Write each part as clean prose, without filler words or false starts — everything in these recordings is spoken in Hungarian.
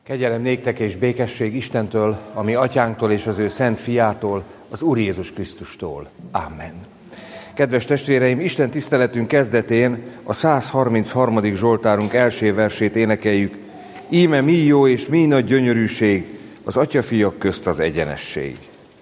Kegyelem néktek és békesség Istentől, a mi atyánktól és az ő szent fiától, az Úr Jézus Krisztustól. Amen. Kedves testvéreim, Isten tiszteletünk kezdetén a 133. Zsoltárunk első versét énekeljük. Íme mi jó és mi nagy gyönyörűség, az atyafiak közt az egyenesség.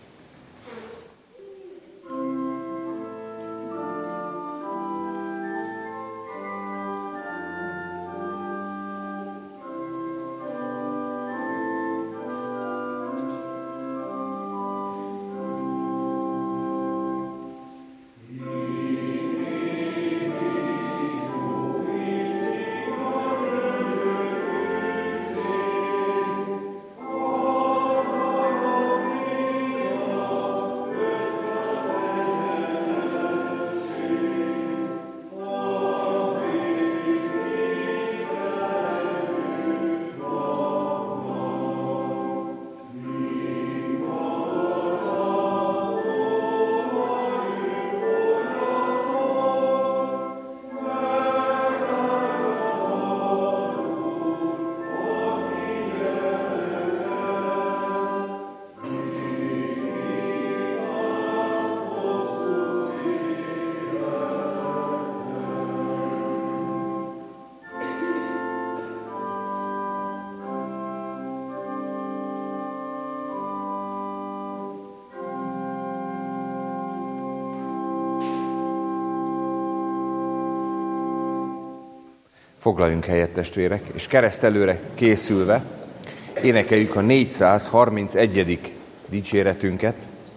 Foglaljunk helyet, testvérek, és keresztelőre készülve énekeljük a 431. dicséretünket.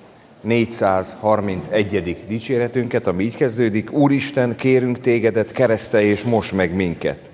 431. dicséretünket, ami így kezdődik. Úristen, kérünk tégedet, keresztelj és mosd meg minket.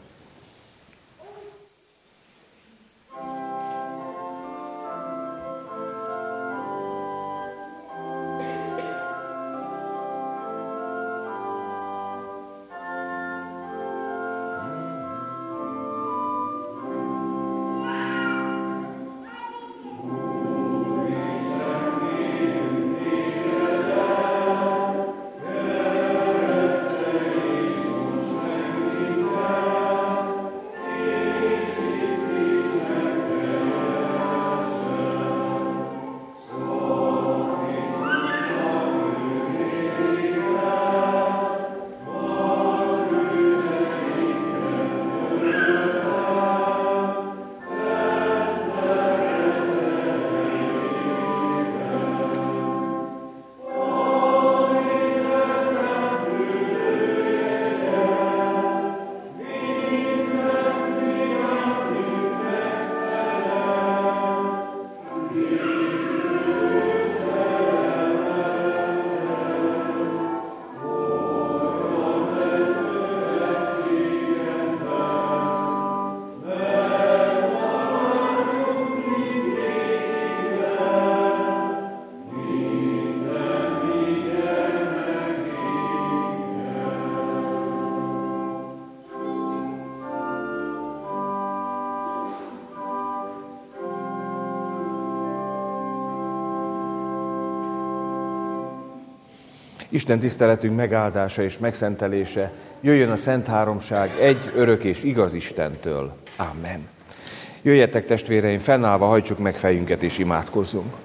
Isten tiszteletünk megáldása és megszentelése jöjjön a Szent Háromság egy örök és igaz Istentől. Amen. Jöjjetek, testvéreim, fennállva hajtsuk meg fejünket és imádkozzunk.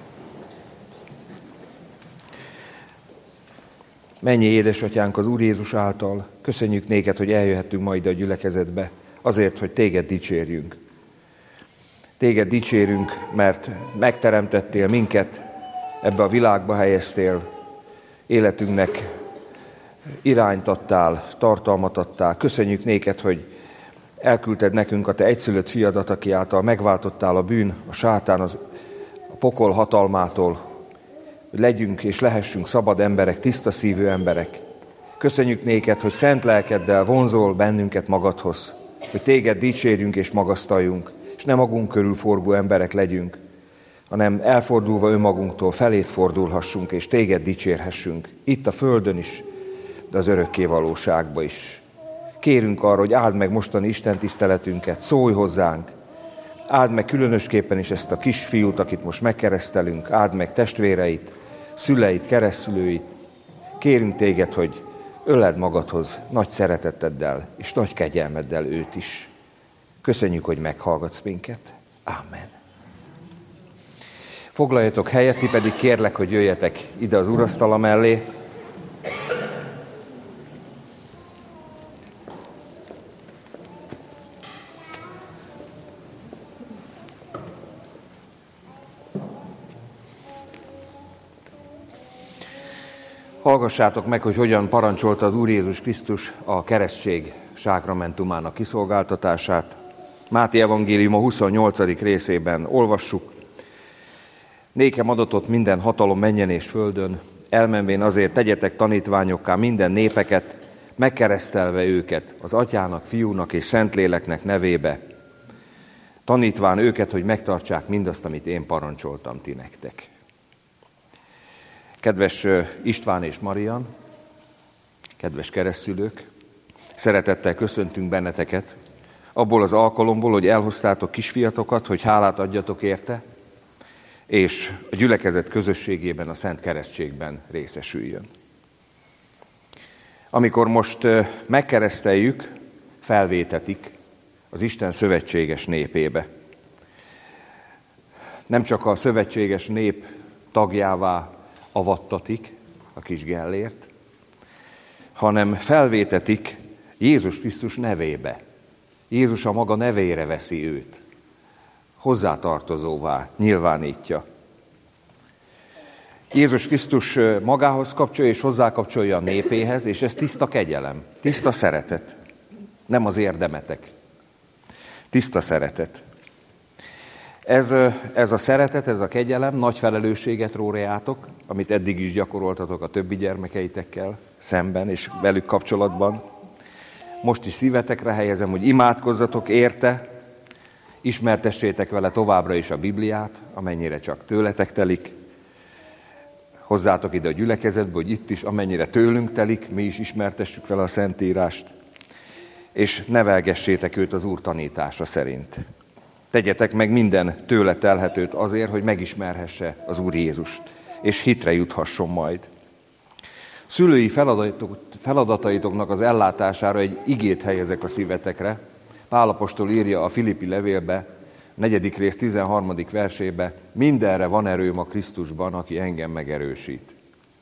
Mennyi édesatyánk az Úr Jézus által, köszönjük néked, hogy eljöhettünk ma ide a gyülekezetbe, azért, hogy téged dicsérjünk. Téged dicsérünk, mert megteremtettél minket, ebbe a világba helyeztél, életünknek irányt adtál, tartalmat adtál. Köszönjük néked, hogy elküldted nekünk a te egyszülött fiadat, aki által megváltottál a bűn, a sátán, a pokol hatalmától, hogy legyünk és lehessünk szabad emberek, tiszta szívű emberek. Köszönjük néked, hogy szent lelkeddel vonzol bennünket magadhoz, hogy téged dicsérjünk és magasztaljunk, és nem magunk körül forgó emberek legyünk, hanem elfordulva önmagunktól felét fordulhassunk, és téged dicsérhessünk, itt a földön is, de az örökké valóságba is. Kérünk arra, hogy áld meg mostani Isten tiszteletünket, szólj hozzánk, áld meg különösképpen is ezt a kisfiút, akit most megkeresztelünk, áld meg testvéreit, szüleit, keresztülőit. Kérünk téged, hogy öleld magadhoz nagy szereteteddel és nagy kegyelmeddel őt is. Köszönjük, hogy meghallgatsz minket. Amen. Foglaljatok helyet, ti pedig kérlek, hogy jöjjetek ide az úrasztala mellé. Hallgassátok meg, hogy hogyan parancsolta az Úr Jézus Krisztus a keresztség sákramentumának kiszolgáltatását. Máté evangéliuma 28. részében olvassuk. Nékem adatott minden hatalom mennyen és földön, elmenvén azért tegyetek tanítványokká minden népeket, megkeresztelve őket az Atyának, Fiúnak és Szentléleknek nevébe, tanítván őket, hogy megtartsák mindazt, amit én parancsoltam ti nektek. Kedves István és Marian, kedves keresztszülők, szeretettel köszöntünk benneteket abból az alkalomból, hogy elhoztátok kisfiatokat, hogy hálát adjatok érte, és a gyülekezet közösségében, a Szent Keresztségben részesüljön. Amikor most megkereszteljük, felvétetik az Isten szövetséges népébe. Nem csak a szövetséges nép tagjává avattatik a kis Gellért, hanem felvétetik Jézus Krisztus nevébe. Jézus a maga nevére veszi őt. Hozzátartozóvá nyilvánítja. Jézus Krisztus magához kapcsolja és hozzákapcsolja a népéhez, és ez tiszta kegyelem, tiszta szeretet. Nem az érdemetek. Tiszta szeretet. Ez a szeretet, ez a kegyelem nagy felelősséget ró rátok, amit eddig is gyakoroltatok a többi gyermekeitekkel szemben és velük kapcsolatban. Most is szívetekre helyezem, hogy imádkozzatok érte, ismertessétek vele továbbra is a Bibliát, amennyire csak tőletek telik. Hozzátok ide a gyülekezetbe, hogy itt is, amennyire tőlünk telik, mi is ismertessük vele a Szentírást, és nevelgessétek őt az Úr tanítása szerint. Tegyetek meg minden tőle telhetőt azért, hogy megismerhesse az Úr Jézust, és hitre juthasson majd. Szülői feladataitoknak az ellátására egy igét helyezek a szívetekre. Pál apostol írja a Filippi levélbe, 4. rész 13. versébe, mindenre van erőm a Krisztusban, aki engem megerősít.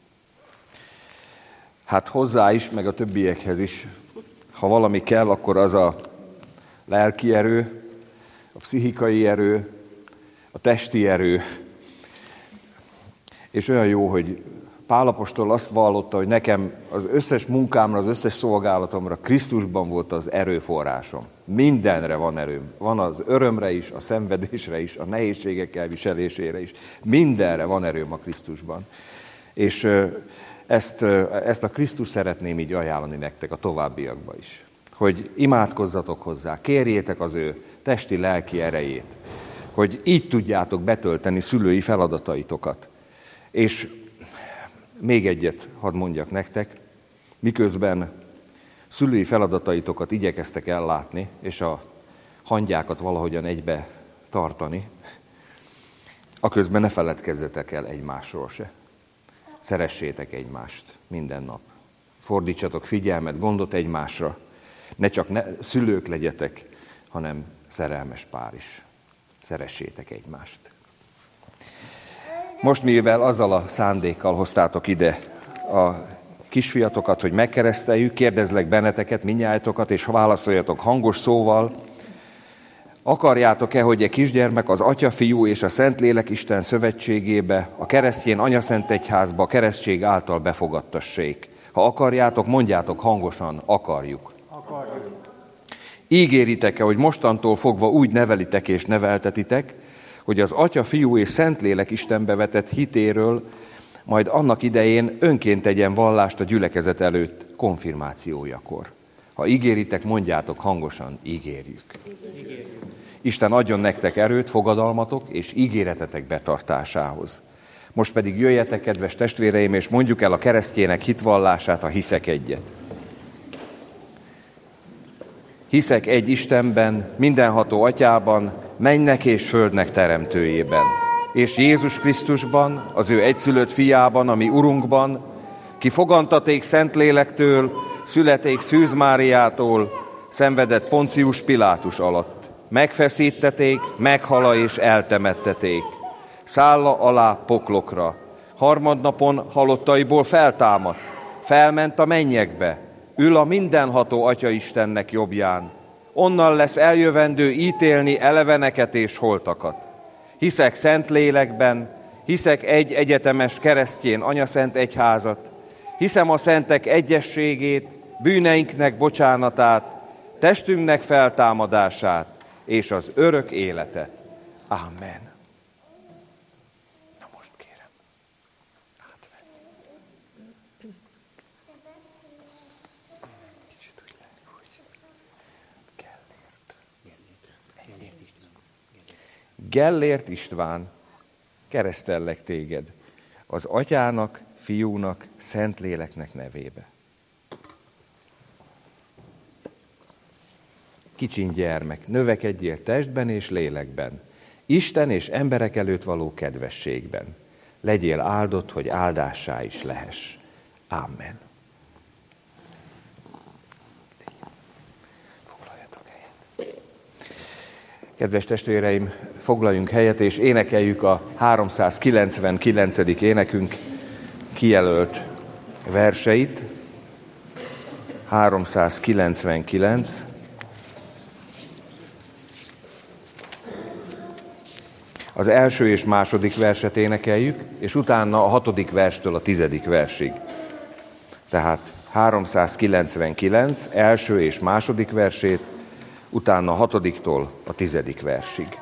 Hát hozzá is, meg a többiekhez is, ha valami kell, akkor az a lelki erő, a pszichikai erő, a testi erő. És olyan jó, hogy Pál apostol azt vallotta, hogy nekem az összes munkámra, az összes szolgálatomra Krisztusban volt az erőforrásom. Mindenre van erőm. Van az örömre is, a szenvedésre is, a nehézségek elviselésére is. Mindenre van erőm a Krisztusban. És ezt a Krisztus szeretném így ajánlani nektek a továbbiakban is. Hogy imádkozzatok hozzá, kérjétek az ő testi, lelki erejét, hogy így tudjátok betölteni szülői feladataitokat. És még egyet hadd mondjak nektek, miközben szülői feladataitokat igyekeztek ellátni, és a hangyákat valahogyan egybe tartani, aközben ne feledkezzetek el egymásról se. Szeressétek egymást minden nap. Fordítsatok figyelmet, gondot egymásra. Ne csak szülők legyetek, hanem szerelmes pár is. Szeressétek egymást. Most mivel azzal a szándékkal hoztátok ide a kisfiatokat, hogy megkereszteljük, kérdezlek benneteket, mindnyájatokat, és válaszoljatok hangos szóval. Akarjátok-e, hogy a kisgyermek az Atya, Fiú és a Szentlélek Isten szövetségébe, a keresztjén Anyaszent Egyházba a keresztség által befogadtassék? Ha akarjátok, mondjátok hangosan, akarjuk. Akarjuk. Ígéritek-e, hogy mostantól fogva úgy nevelitek és neveltetitek, hogy az Atya, Fiú és Szentlélek Istenbe vetett hitéről majd annak idején önként tegyen vallást a gyülekezet előtt konfirmációjakor. Ha ígéritek, mondjátok hangosan, ígérjük. Isten adjon nektek erőt, fogadalmatok és ígéretetek betartásához. Most pedig jöjjetek, kedves testvéreim, és mondjuk el a keresztjének hitvallását, a hiszek egyet. Hiszek egy Istenben, mindenható Atyában, mennynek és földnek teremtőjében, és Jézus Krisztusban, az ő egyszülött fiában, ami Urunkban, ki fogantaték Szentlélektől, születék Szűz Máriától, szenvedett Poncius Pilátus alatt, megfeszítették, meghala és eltemetteték. Szálla alá poklokra. Harmadnapon halottaiból feltámadt, felment a mennyekbe, ül a mindenható Atya Istennek jobbján. Onnan lesz eljövendő ítélni eleveneket és holtakat. Hiszek Szentlélekben, hiszek egy egyetemes keresztjén anyaszent egyházat, hiszem a szentek egyességét, bűneinknek bocsánatát, testünknek feltámadását és az örök életet. Amen. Na most kérem, átvenni. Kicsit úgy lenni, hogy Gellért István, keresztellek téged az Atyának, Fiúnak, Szentléleknek nevébe. Kicsin gyermek, növekedjél testben és lélekben, Isten és emberek előtt való kedvességben. Legyél áldott, hogy áldássá is lehess. Amen. Foglaljatok helyet. Kedves testvéreim, foglaljunk helyet, és énekeljük a 399. énekünk kijelölt verseit. 399. Az első és második verset énekeljük, és utána a 6. verstől a 10. versig. Tehát 399, első és második versét, utána a 6-tól a 10. versig.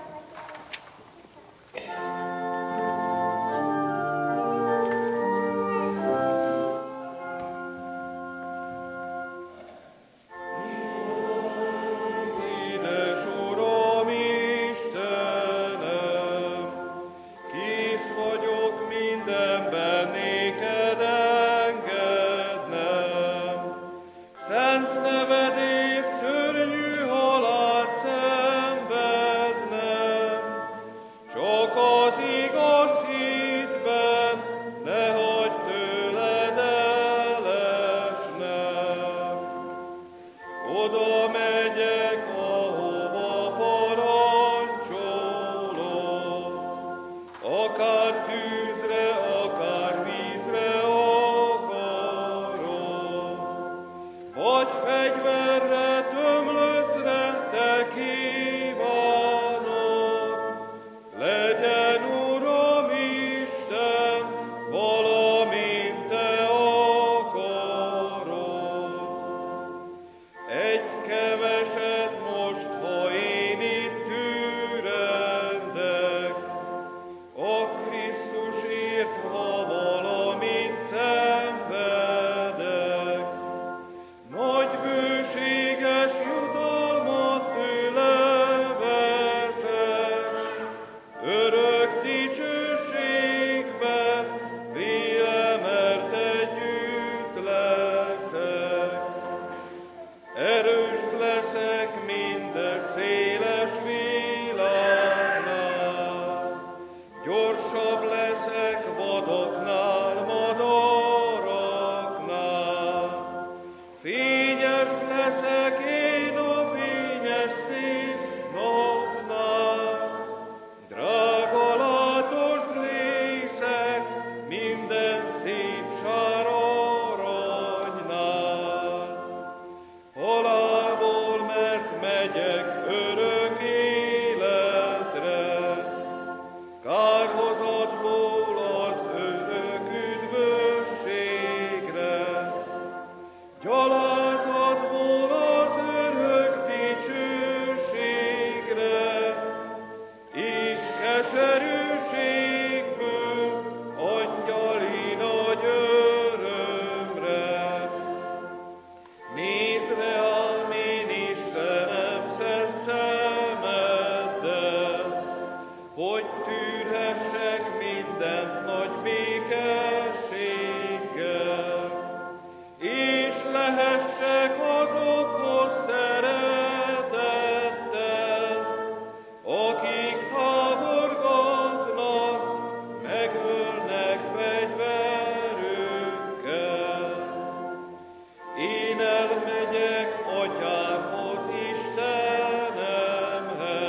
Én elmegyek Atyámhoz, Istenemhez,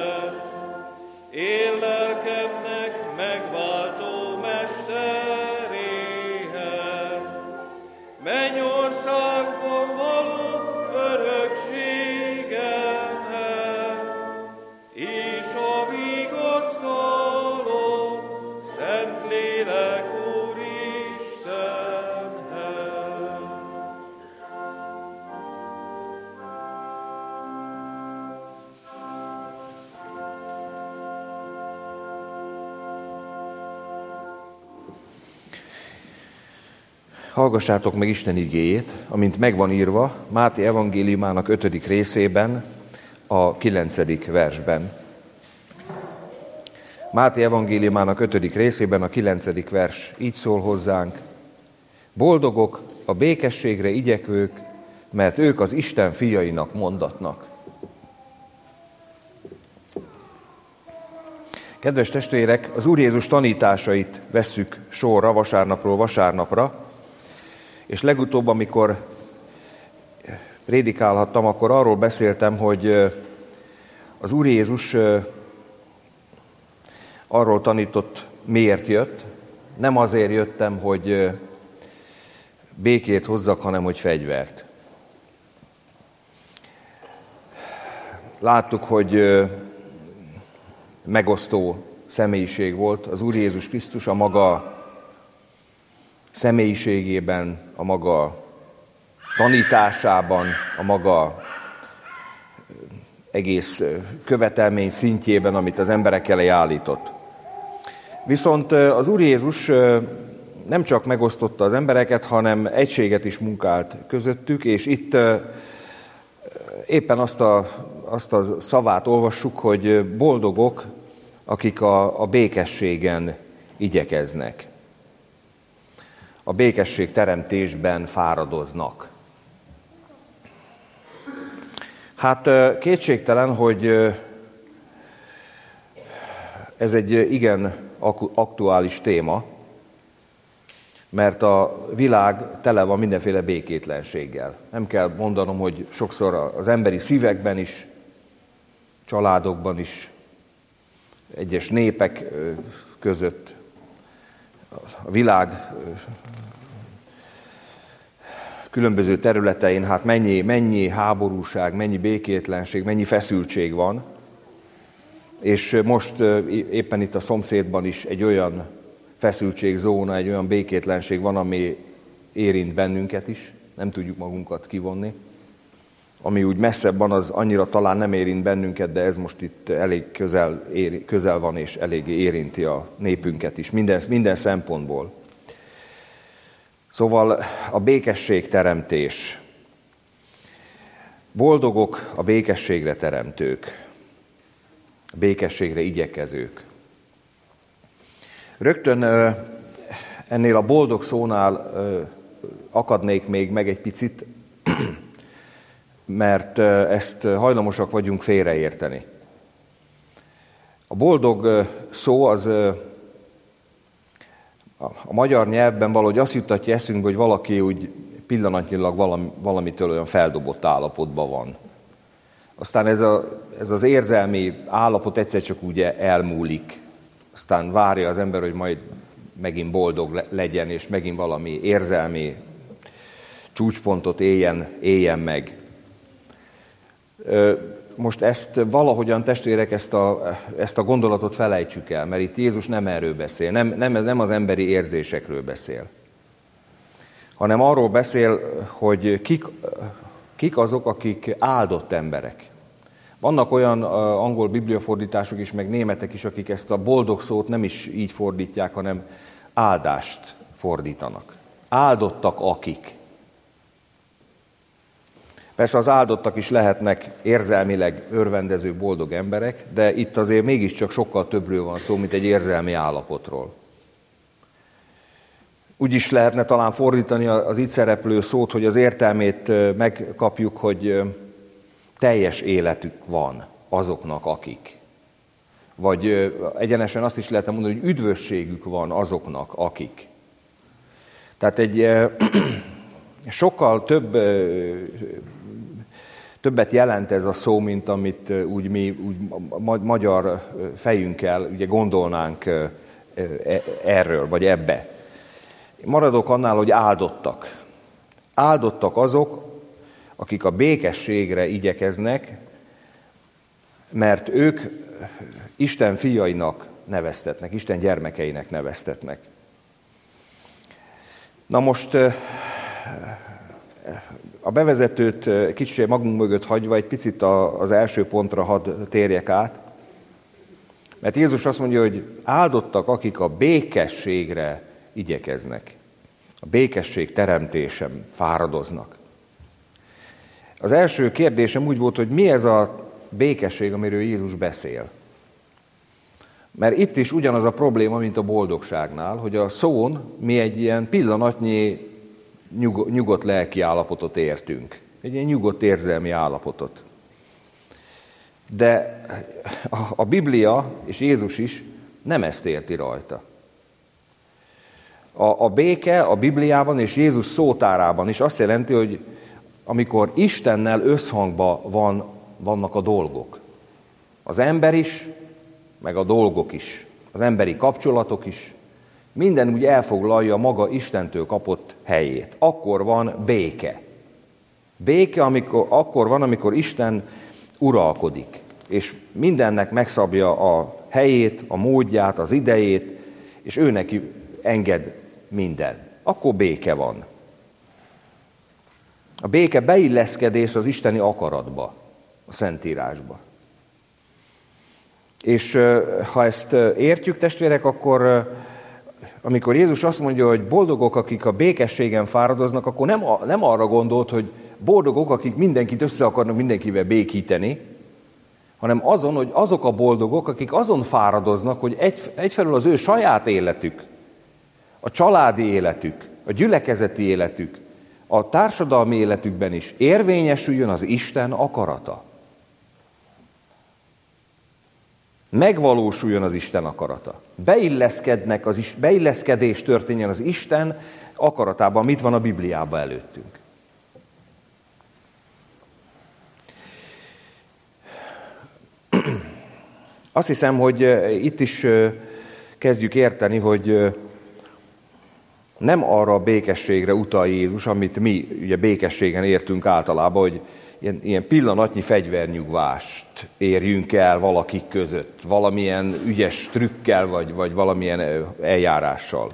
Hallgassátok meg Isten igéjét, amint megvan írva Máté evangéliumának 5. részében, a 9. versben. Máté evangéliumának 5. részében a 9. vers így szól hozzánk: Boldogok a békességre igyekvők, mert ők az Isten fiainak mondatnak. Kedves testvérek, az Úr Jézus tanításait vesszük sorra vasárnapról vasárnapra, és legutóbb, amikor prédikálhattam, akkor arról beszéltem, hogy az Úr Jézus arról tanított, miért jött. Nem azért jöttem, hogy békét hozzak, hanem hogy fegyvert. Láttuk, hogy megosztó személyiség volt az Úr Jézus Krisztus a maga személyiségében, a maga tanításában, a maga egész követelmény szintjében, amit az emberek elé állított. Viszont az Úr Jézus nem csak megosztotta az embereket, hanem egységet is munkált közöttük, és itt éppen azt a szavát olvassuk, hogy boldogok, akik a békességen igyekeznek. A békesség teremtésben fáradoznak. Hát kétségtelen, hogy ez egy igen aktuális téma, mert a világ tele van mindenféle békétlenséggel. Nem kell mondanom, hogy sokszor az emberi szívekben is, családokban is, egyes népek között, a világ különböző területein, hát mennyi háborúság, mennyi békétlenség, mennyi feszültség van. És most éppen itt a szomszédban is egy olyan feszültségzóna, egy olyan békétlenség van, ami érint bennünket is, nem tudjuk magunkat kivonni. Ami úgy messzebb van, az annyira talán nem érint bennünket, de ez most itt elég közel van, és eléggé érinti a népünket is, minden szempontból. Szóval a békesség teremtés. Boldogok a békességre teremtők, a békességre igyekezők. Rögtön ennél a boldog szónál akadnék még meg egy picit, mert ezt hajlamosak vagyunk félreérteni. A boldog szó az a magyar nyelvben valahogy azt juttatja eszünkbe, hogy valaki úgy pillanatnyilag valamitől olyan feldobott állapotban van. Aztán ez az érzelmi állapot egyszer csak úgy elmúlik. Aztán várja az ember, hogy majd megint boldog legyen, és megint valami érzelmi csúcspontot éljen meg. Most ezt valahogyan, testvérek, ezt a gondolatot felejtsük el, mert itt Jézus nem erről beszél, nem az emberi érzésekről beszél, hanem arról beszél, hogy kik azok, akik áldott emberek. Vannak olyan angol bibliafordítások is, meg németek is, akik ezt a boldog szót nem is így fordítják, hanem áldást fordítanak. Áldottak akik. Persze az áldottak is lehetnek érzelmileg örvendező boldog emberek, de itt azért mégiscsak sokkal többről van szó, mint egy érzelmi állapotról. Úgy is lehetne talán fordítani az itt szereplő szót, hogy az értelmét megkapjuk, hogy teljes életük van azoknak, akik. Vagy egyenesen azt is lehetne mondani, hogy üdvösségük van azoknak, akik. Tehát egy sokkal többet jelent ez a szó, mint amit úgy mi magyar fejünkkel ugye gondolnánk erről, vagy ebbe. Maradok annál, hogy áldottak. Áldottak azok, akik a békességre igyekeznek, mert ők Isten fiainak neveztetnek, Isten gyermekeinek neveztetnek. Na most a bevezetőt kicsit magunk mögött hagyva egy picit az első pontra hadd térjek át, mert Jézus azt mondja, hogy áldottak, akik a békességre igyekeznek. a békesség teremtésem fáradoznak. Az első kérdésem úgy volt, hogy mi ez a békesség, amiről Jézus beszél. Mert itt is ugyanaz a probléma, mint a boldogságnál, hogy a szón mi egy ilyen pillanatnyi nyugodt lelki állapotot értünk. Egy ilyen nyugodt érzelmi állapotot. De a Biblia és Jézus is nem ezt érti rajta. A béke a Bibliában és Jézus szótárában is azt jelenti, hogy amikor Istennel összhangban vannak a dolgok. Az ember is, meg a dolgok is. Az emberi kapcsolatok is. Minden úgy elfoglalja a maga Istentől kapott helyét. Akkor van béke. Béke akkor van, amikor Isten uralkodik, és mindennek megszabja a helyét, a módját, az idejét, és ő neki enged minden. Akkor béke van. A béke beilleszkedés az isteni akaratba, a Szentírásba. És ha ezt értjük, testvérek, akkor amikor Jézus azt mondja, hogy boldogok, akik a békességen fáradoznak, akkor nem arra gondolt, hogy boldogok, akik mindenkit össze akarnak mindenkivel békíteni, hanem azon, hogy azok a boldogok, akik azon fáradoznak, hogy egyfelől az ő saját életük, a családi életük, a gyülekezeti életük, a társadalmi életükben is érvényesüljön az Isten akarata. Megvalósuljon az Isten akarata. Beilleszkedés történjen az Isten akaratában, mit van a Bibliában előttünk. Azt hiszem, hogy itt is kezdjük érteni, hogy nem arra a békességre utal Jézus, amit mi ugye békességen értünk általában, hogy ilyen pillanatnyi fegyvernyugvást érjünk el valakik között, valamilyen ügyes trükkel, vagy valamilyen eljárással.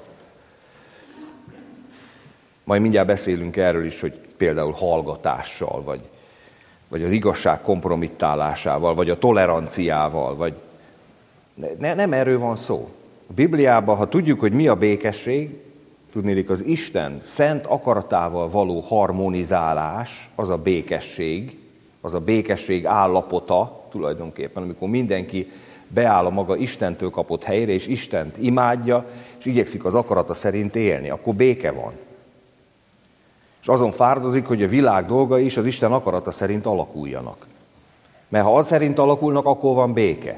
Majd mindjárt beszélünk erről is, hogy például hallgatással, vagy az igazság kompromittálásával, vagy a toleranciával, vagy nem erről van szó. A Bibliában, ha tudjuk, hogy mi a békesség, tudnélik, az Isten szent akaratával való harmonizálás, az a békesség állapota tulajdonképpen, amikor mindenki beáll a maga Istentől kapott helyre, és Istent imádja, és igyekszik az akarata szerint élni, akkor béke van. És azon fáradozik, hogy a világ dolgai is az Isten akarata szerint alakuljanak. Mert ha az szerint alakulnak, akkor van béke.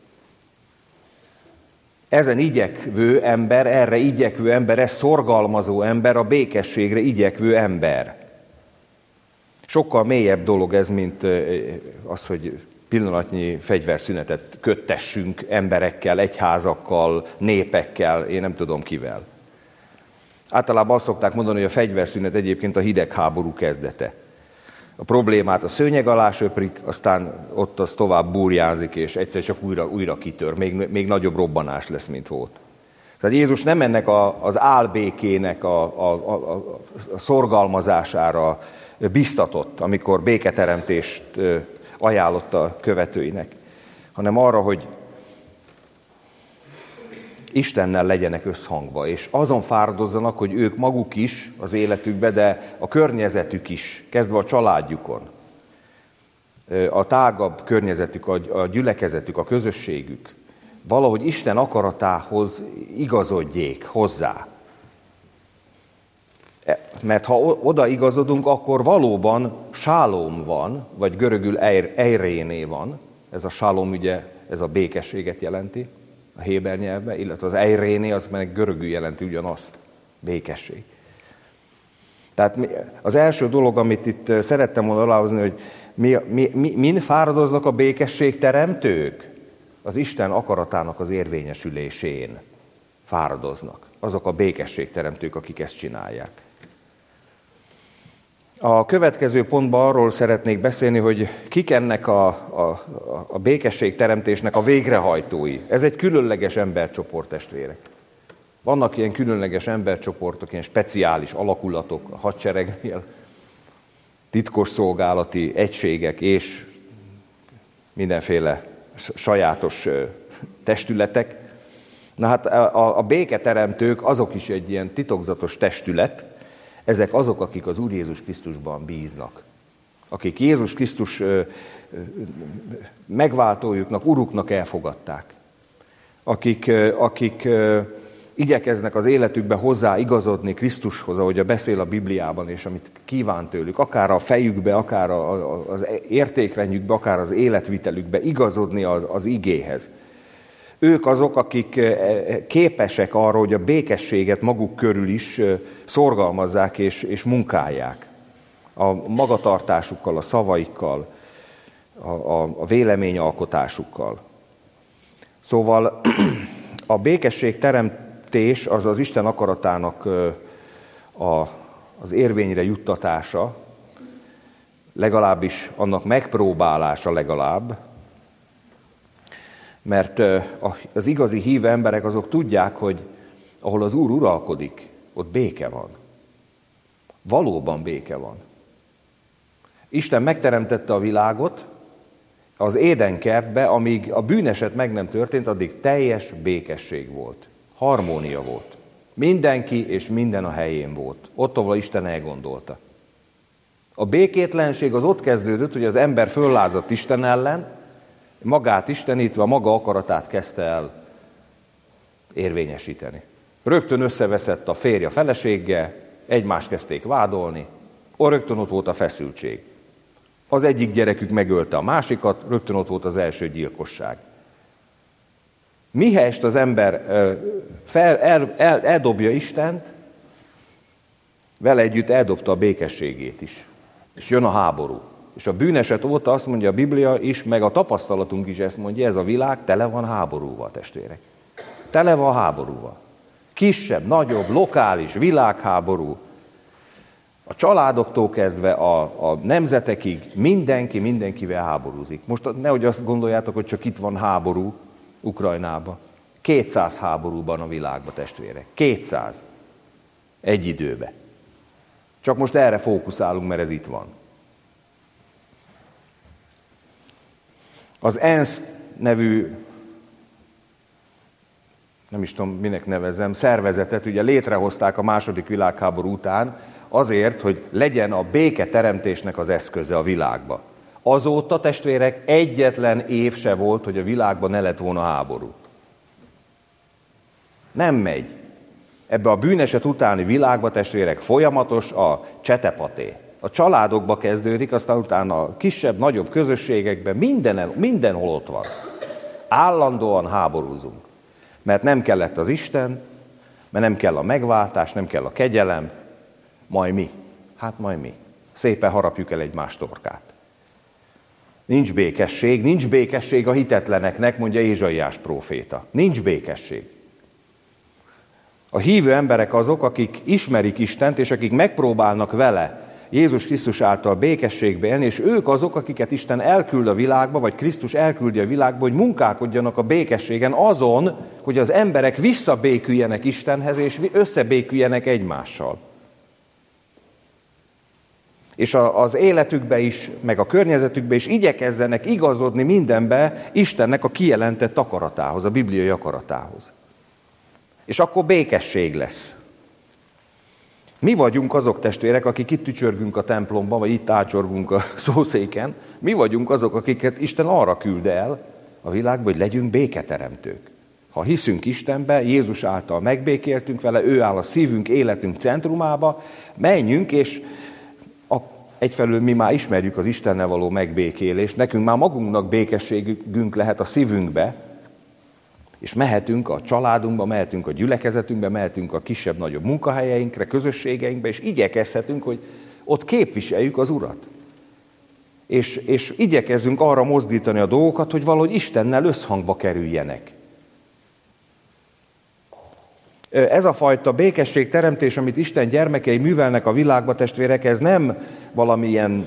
Ezen igyekvő ember, ez szorgalmazó ember, a békességre igyekvő ember. Sokkal mélyebb dolog ez, mint az, hogy pillanatnyi fegyverszünetet köttessünk emberekkel, egyházakkal, népekkel, én nem tudom kivel. Általában azt szokták mondani, hogy a fegyverszünet egyébként a hidegháború kezdete. A problémát a szőnyeg alá söprik, aztán ott az tovább burjánzik, és egyszer csak újra kitör, még nagyobb robbanás lesz, mint volt. Tehát Jézus nem ennek az álbékének a szorgalmazására biztatott, amikor béketeremtést ajánlott a követőinek, hanem arra, hogy Istennel legyenek összhangba, és azon fáradozzanak, hogy ők maguk is az életükbe, de a környezetük is, kezdve a családjukon, a tágabb környezetük, a gyülekezetük, a közösségük, valahogy Isten akaratához igazodjék hozzá. Mert ha oda igazodunk, akkor valóban sálom van, vagy görögül eiréné van, ez a sálom ugye, ez a békességet jelenti a héber nyelvben, illetve az eiréné az meg görögül jelenti ugyanazt, békesség. Tehát az első dolog, amit itt szerettem volna aláhozni, hogy min fáradoznak a békesség teremtők? Az Isten akaratának az érvényesülésén fáradoznak. Azok a békesség teremtők, akik ezt csinálják. A következő pontban arról szeretnék beszélni, hogy kik ennek a békesség teremtésnek a végrehajtói. Ez egy különleges embercsoport, testvérek. Vannak ilyen különleges embercsoportok, ilyen speciális alakulatok a hadseregnél, titkos szolgálati egységek és mindenféle sajátos testületek, Na hát a béketeremtők azok is egy ilyen titokzatos testület, ezek azok, akik az Úr Jézus Krisztusban bíznak. Akik Jézus Krisztus megváltójuknak, uruknak elfogadták. Akik igyekeznek az életükbe hozzá igazodni Krisztushoz, ahogy beszél a Bibliában, és amit kíván tőlük, akár a fejükbe, akár az értékrendjükbe, akár az életvitelükbe igazodni az igéhez. Ők azok, akik képesek arra, hogy a békességet maguk körül is szorgalmazzák és munkálják. A magatartásukkal, a szavaikkal, a véleményalkotásukkal. Szóval a békesség teremtés az az Isten akaratának az érvényre juttatása, legalábbis annak megpróbálása legalább, mert az igazi hívő emberek azok tudják, hogy ahol az Úr uralkodik, ott béke van. Valóban béke van. Isten megteremtette a világot, az Édenkertbe, amíg a bűneset meg nem történt, addig teljes békesség volt. Harmónia volt. Mindenki és minden a helyén volt. Ott, ahol Isten elgondolta. A békétlenség az ott kezdődött, hogy az ember föllázadt Isten ellen, magát istenítve, a maga akaratát kezdte el érvényesíteni. Rögtön összeveszett a férj a feleséggel, egymást kezdték vádolni, rögtön ott volt a feszültség. Az egyik gyerekük megölte a másikat, rögtön ott volt az első gyilkosság. Mihelyest az ember eldobja Istent, vele együtt eldobta a békességét is. És jön a háború. És a bűneset óta azt mondja a Biblia is, meg a tapasztalatunk is ezt mondja, ez a világ tele van háborúval, testvérek. Tele van háborúval. Kisebb, nagyobb, lokális, világháború. A családoktól kezdve a nemzetekig mindenki mindenkivel háborúzik. Most nehogy azt gondoljátok, hogy csak itt van háború Ukrajnában. 200 háborúban a világban, testvérek. 200. Egy időben. Csak most erre fókuszálunk, mert ez itt van. Az ENSZ nevű, nem is tudom, minek nevezzem, szervezetet ugye létrehozták a II. Világháború után azért, hogy legyen a béketeremtésnek az eszköze a világba. Azóta, testvérek, egyetlen év se volt, hogy a világban ne lett volna háború. Nem megy. Ebbe a bűneset utáni világba, testvérek, folyamatos a csetepaté. A családokba kezdődik, aztán utána a kisebb, nagyobb közösségekben, mindenhol ott van. Állandóan háborúzunk. Mert nem kellett az Isten, mert nem kell a megváltás, nem kell a kegyelem, majd mi? Hát majd mi. Szépen harapjuk el egymás torkát. Nincs békesség a hitetleneknek, mondja Ézsaiás próféta. Nincs békesség. A hívő emberek azok, akik ismerik Istent, és akik megpróbálnak vele Jézus Krisztus által békességbe élni, és ők azok, akiket Isten elküld a világba, vagy Krisztus elküldi a világba, hogy munkálkodjanak a békességen azon, hogy az emberek visszabéküljenek Istenhez, és összebéküljenek egymással. És az életükbe is, meg a környezetükbe is igyekezzenek igazodni mindenbe Istennek a kijelentett akaratához, a bibliai akaratához. És akkor békesség lesz. Mi vagyunk azok, testvérek, akik itt tücsörgünk a templomban, vagy itt ácsorgunk a szószéken, mi vagyunk azok, akiket Isten arra küld el a világba, hogy legyünk béketeremtők. Ha hiszünk Istenbe, Jézus által megbékéltünk vele, ő áll a szívünk, életünk centrumába, menjünk, és egyfelől mi már ismerjük az Istennel való megbékélést, nekünk már magunknak békességünk lehet a szívünkbe, és mehetünk a családunkba, mehetünk a gyülekezetünkbe, mehetünk a kisebb-nagyobb munkahelyeinkre, közösségeinkbe, és igyekezhetünk, hogy ott képviseljük az Urat. És igyekezzünk arra mozdítani a dolgokat, hogy valahogy Istennel összhangba kerüljenek. Ez a fajta békességteremtés, amit Isten gyermekei művelnek a világba, testvérek, ez nem valamilyen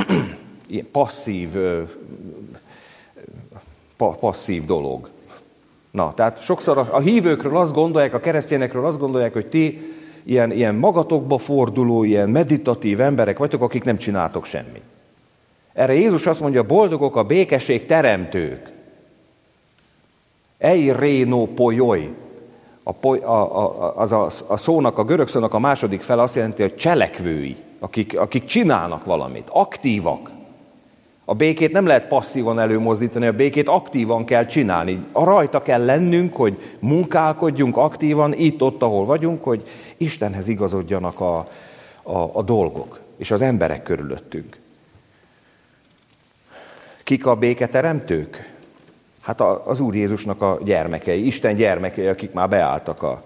passzív dolog. Na, tehát sokszor a hívőkről azt gondolják, a keresztényekről azt gondolják, hogy ti ilyen magatokba forduló, ilyen meditatív emberek vagytok, akik nem csináltok semmit. Erre Jézus azt mondja, boldogok a békesség teremtők. Ei réno polyoi. A szónak, a görög szónak a második fele azt jelenti, hogy cselekvői, akik csinálnak valamit, aktívak. A békét nem lehet passzívan előmozdítani, a békét aktívan kell csinálni. Rajta kell lennünk, hogy munkálkodjunk aktívan, itt-ott, ahol vagyunk, hogy Istenhez igazodjanak a dolgok, és az emberek körülöttünk. Kik a béketeremtők? Hát az Úr Jézusnak a gyermekei, Isten gyermekei, akik már beálltak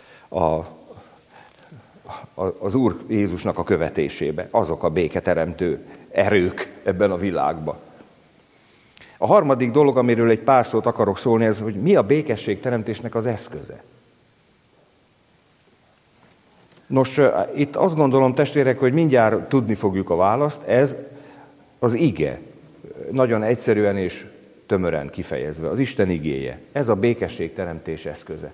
az Úr Jézusnak a követésébe. Azok a béketeremtő erők ebben a világban. A harmadik dolog, amiről egy pár szót akarok szólni, ez, hogy mi a békességteremtésnek az eszköze. Nos, itt azt gondolom, testvérek, hogy mindjárt tudni fogjuk a választ, ez az ige. Nagyon egyszerűen és tömören kifejezve, az Isten igéje. Ez a békességteremtés eszköze.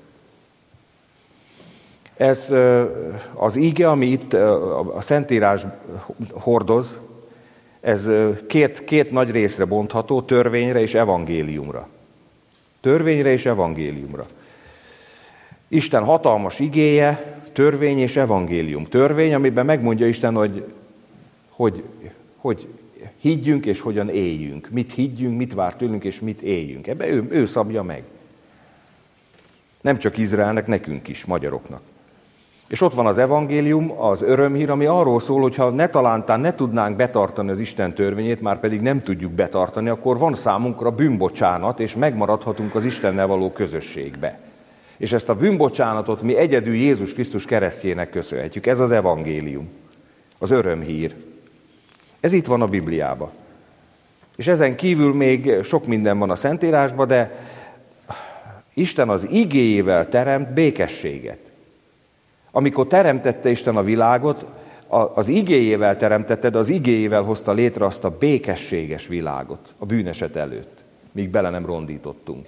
Ez az ige, ami itt a Szentírás hordoz, ez két nagy részre bontható, törvényre és evangéliumra. Törvényre és evangéliumra. Isten hatalmas igéje, törvény és evangélium. Törvény, amiben megmondja Isten, hogy higgyünk és hogyan éljünk. Mit higgyünk, mit vár tőlünk és mit éljünk. Ebben ő szabja meg. Nem csak Izraelnek, nekünk is, magyaroknak. És ott van az evangélium, az örömhír, ami arról szól, hogy ha netalántán ne tudnánk betartani az Isten törvényét, már pedig nem tudjuk betartani, akkor van számunkra bűnbocsánat, és megmaradhatunk az Istennel való közösségbe. És ezt a bűnbocsánatot mi egyedül Jézus Krisztus keresztjének köszönhetjük. Ez az evangélium, az örömhír. Ez itt van a Bibliában. És ezen kívül még sok minden van a Szentírásban, de Isten az igéjével teremt békességet. Amikor teremtette Isten a világot, az igéjével teremtette, de az igéjével hozta létre azt a békességes világot a bűneset előtt, míg bele nem rondítottunk.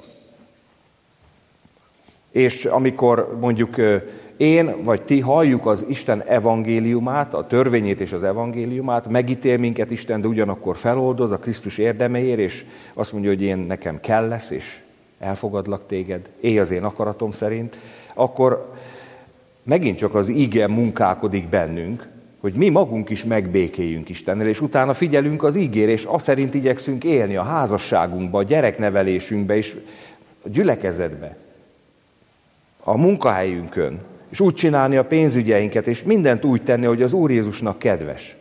És amikor mondjuk én vagy ti halljuk az Isten evangéliumát, a törvényét és az evangéliumát, megítél minket Isten, de ugyanakkor feloldoz a Krisztus érdeméért, és azt mondja, hogy nekem kell lesz, és elfogadlak téged, élj az én akaratom szerint, akkor megint csak az ige munkálkodik bennünk, hogy mi magunk is megbékéljünk Istennel, és utána figyelünk az igére, és azt szerint igyekszünk élni a házasságunkba, a gyereknevelésünkbe, és a gyülekezetbe, a munkahelyünkön, és úgy csinálni a pénzügyeinket, és mindent úgy tenni, hogy az Úr Jézusnak kedves.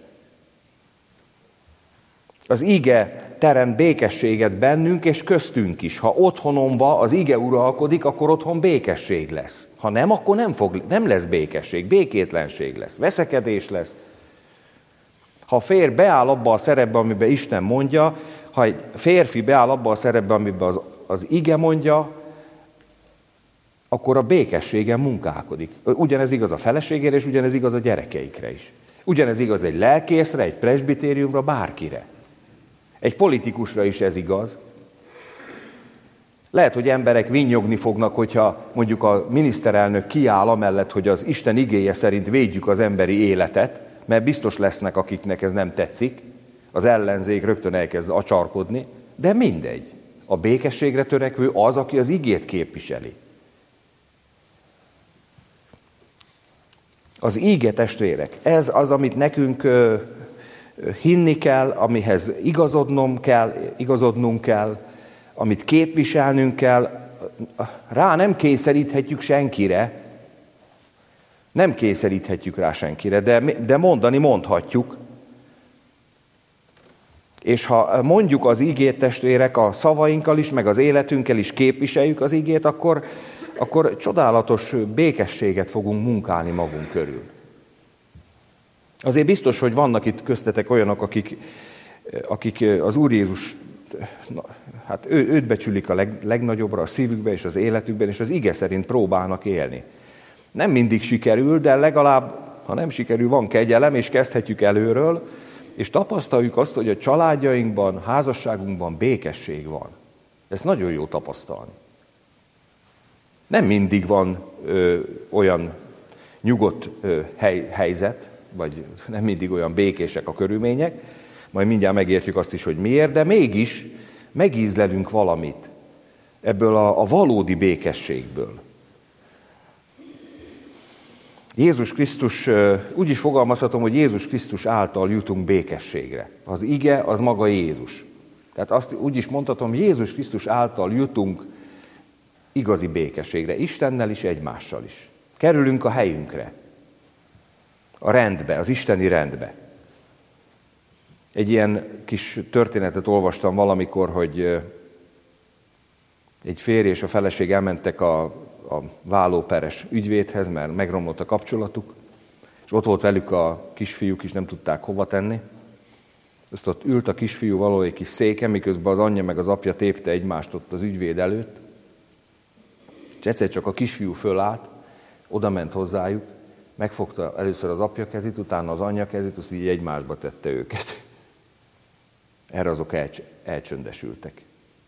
Az ige teremt békességet bennünk, és köztünk is. Ha otthonomba az ige uralkodik, akkor otthon békesség lesz. Ha nem, akkor nem lesz békesség, békétlenség lesz, veszekedés lesz. Ha a férj beáll abba a szerepbe, amiben Isten mondja, ha egy férfi beáll abba a szerepbe, amiben az ige mondja, akkor a békességen munkálkodik. Ugyanez igaz a feleségére, és ugyanez igaz a gyerekeikre is. Ugyanez igaz egy lelkészre, egy presbitériumra, bárkire. Egy politikusra is ez igaz. Lehet, hogy emberek vinnyogni fognak, hogyha mondjuk a miniszterelnök kiáll amellett, hogy az Isten igéje szerint védjük az emberi életet, mert biztos lesznek, akiknek ez nem tetszik, az ellenzék rögtön elkezd acsarkodni, de mindegy. A békességre törekvő az, aki az igét képviseli. Az íge, testvérek, ez az, amit nekünk hinni kell, amihez igazodnunk kell, amit képviselnünk kell, rá nem kényszeríthetjük senkire, nem kényszeríthetjük rá senkire, de mondani mondhatjuk. És ha mondjuk az igét, testvérek, a szavainkkal is, meg az életünkkel is képviseljük az igét, akkor csodálatos békességet fogunk munkálni magunk körül. Azért biztos, hogy vannak itt köztetek olyanok, akik az Úr Jézus, hát őt becsülik a legnagyobbra a szívükbe és az életükben, és az ige szerint próbálnak élni. Nem mindig sikerül, de legalább, ha nem sikerül, van kegyelem, és kezdhetjük előről, és tapasztaljuk azt, hogy a családjainkban, házasságunkban békesség van. Ezt nagyon jó tapasztalni. Nem mindig van olyan nyugodt helyzet, vagy nem mindig olyan békések a körülmények, majd mindjárt megértjük azt is, hogy miért, de mégis megízlelünk valamit ebből a valódi békességből. Jézus Krisztus, úgy is fogalmazhatom, hogy Jézus Krisztus által jutunk békességre. Az ige, az maga Jézus. Tehát azt úgy is mondhatom, Jézus Krisztus által jutunk igazi békességre, Istennel is, egymással is. Kerülünk a helyünkre, a rendbe, az isteni rendbe. Egy ilyen kis történetet olvastam valamikor, hogy egy férj és a feleség elmentek a vállóperes ügyvédhez, mert megromlott a kapcsolatuk, és ott volt velük a kisfiúk is, nem tudták hova tenni. Azt ott ült a kisfiú valahol egy kis széken, miközben az anyja meg az apja tépte egymást ott az ügyvéd előtt, és egyszer csak a kisfiú fölállt, oda ment hozzájuk, megfogta először az apja kezét, utána az anyja kezét, azt így egymásba tette őket. Erre azok elcsöndesültek.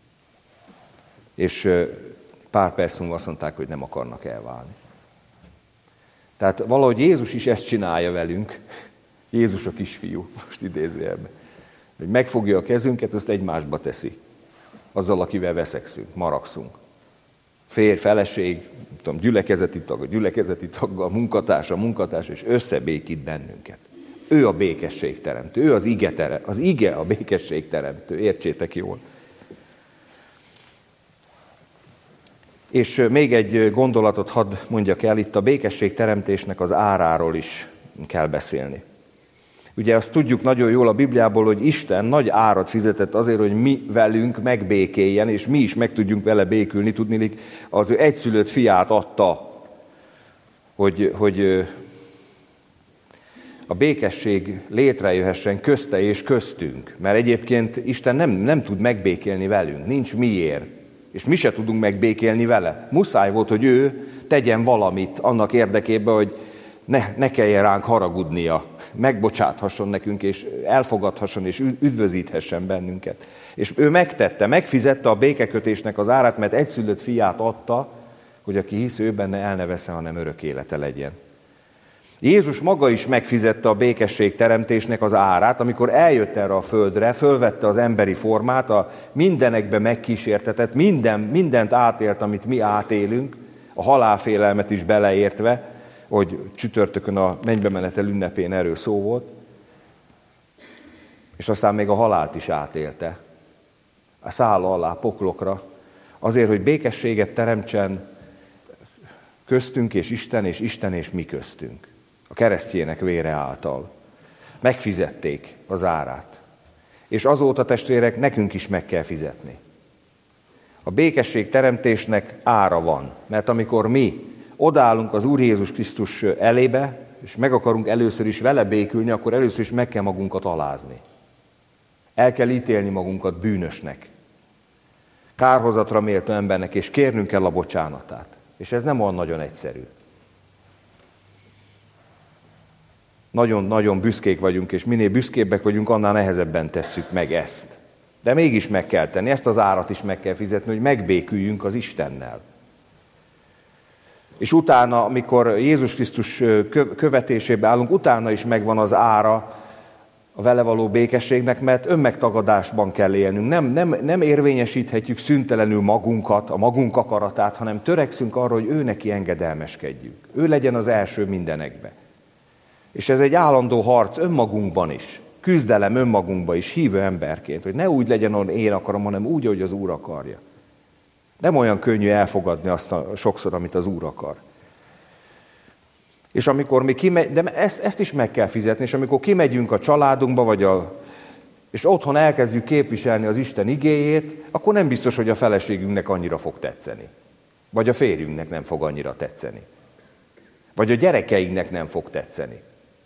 És pár perc múlva azt mondták, hogy nem akarnak elválni. Tehát valahogy Jézus is ezt csinálja velünk, Jézus a kisfiú, most idézőjelben, hogy megfogja a kezünket, azt egymásba teszi, azzal, akivel veszekszünk, maragszunk. Férj, feleség, tudom, gyülekezeti tag, a gyülekezeti taggal, munkatársa, és összebékít bennünket. Ő a békességteremtő, ő az ige a békességteremtő, értsétek jól. És még egy gondolatot hadd mondjak el, itt a békességteremtésnek az áráról is kell beszélni. Ugye azt tudjuk nagyon jól a Bibliából, hogy Isten nagy árat fizetett azért, hogy mi velünk megbékéljen, és mi is meg tudjunk vele békülni. Tudniillik, az ő egyszülött fiát adta, hogy a békesség létrejöhessen közte és köztünk. Mert egyébként Isten nem tud megbékélni velünk, nincs miért. És mi se tudunk megbékélni vele. Muszáj volt, hogy ő tegyen valamit annak érdekében, hogy ne kelljen ránk haragudnia, megbocsáthasson nekünk, és elfogadhasson, és üdvözíthessen bennünket. És ő megtette, megfizette a békekötésnek az árát, mert egyszülött fiát adta, hogy aki hisz ő benne, el ne vesszen, hanem örök élete legyen. Jézus maga is megfizette a békesség teremtésnek az árát, amikor eljött erre a földre, fölvette az emberi formát, a mindenekbe megkísértetett, mindent átélt, amit mi átélünk, a halálfélelmet is beleértve, hogy csütörtökön a mennybemenetel ünnepén erről szó volt, és aztán még a halált is átélte, a szálla alá, poklokra, azért, hogy békességet teremtsen köztünk és Isten és mi köztünk. A keresztjének vére által. Megfizették az árát. És azóta, testvérek, nekünk is meg kell fizetni. A békesség teremtésnek ára van, mert amikor mi odaállunk az Úr Jézus Krisztus elébe, és meg akarunk először is vele békülni, akkor először is meg kell magunkat alázni. El kell ítélni magunkat bűnösnek, kárhozatra méltó embernek, és kérnünk kell a bocsánatát. És ez nem olyan nagyon egyszerű. Nagyon-nagyon büszkék vagyunk, és minél büszkébbek vagyunk, annál nehezebben tesszük meg ezt. De mégis meg kell tenni, ezt az árat is meg kell fizetni, hogy megbéküljünk az Istennel. És utána, amikor Jézus Krisztus követésébe állunk, utána is megvan az ára a vele való békességnek, mert önmegtagadásban kell élnünk. Nem érvényesíthetjük szüntelenül magunkat, a magunk akaratát, hanem törekszünk arra, hogy ő neki engedelmeskedjünk. Ő legyen az első mindenekbe. És ez egy állandó harc önmagunkban is, küzdelem önmagunkban is, hívő emberként, hogy ne úgy legyen, ahogy én akarom, hanem úgy, ahogy az Úr akarja. Nem olyan könnyű elfogadni azt sokszor, amit az Úr akar. És amikor mi de ezt is meg kell fizetni, és amikor kimegyünk a családunkba, és otthon elkezdjük képviselni az Isten igéjét, akkor nem biztos, hogy a feleségünknek annyira fog tetszeni. Vagy a férjünknek nem fog annyira tetszeni. Vagy a gyerekeinknek nem fog tetszeni.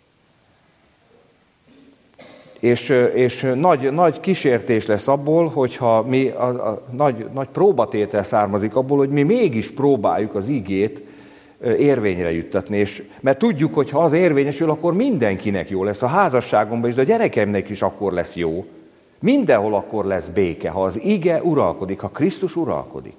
És nagy kísértés lesz abból, hogyha mi nagy próbatétel származik abból, hogy mi mégis próbáljuk az igét érvényre juttatni. Mert tudjuk, hogy ha az érvényesül, akkor mindenkinek jó lesz. A házasságomban is, de a gyerekeimnek is akkor lesz jó. Mindenhol akkor lesz béke, ha az ige uralkodik, ha Krisztus uralkodik.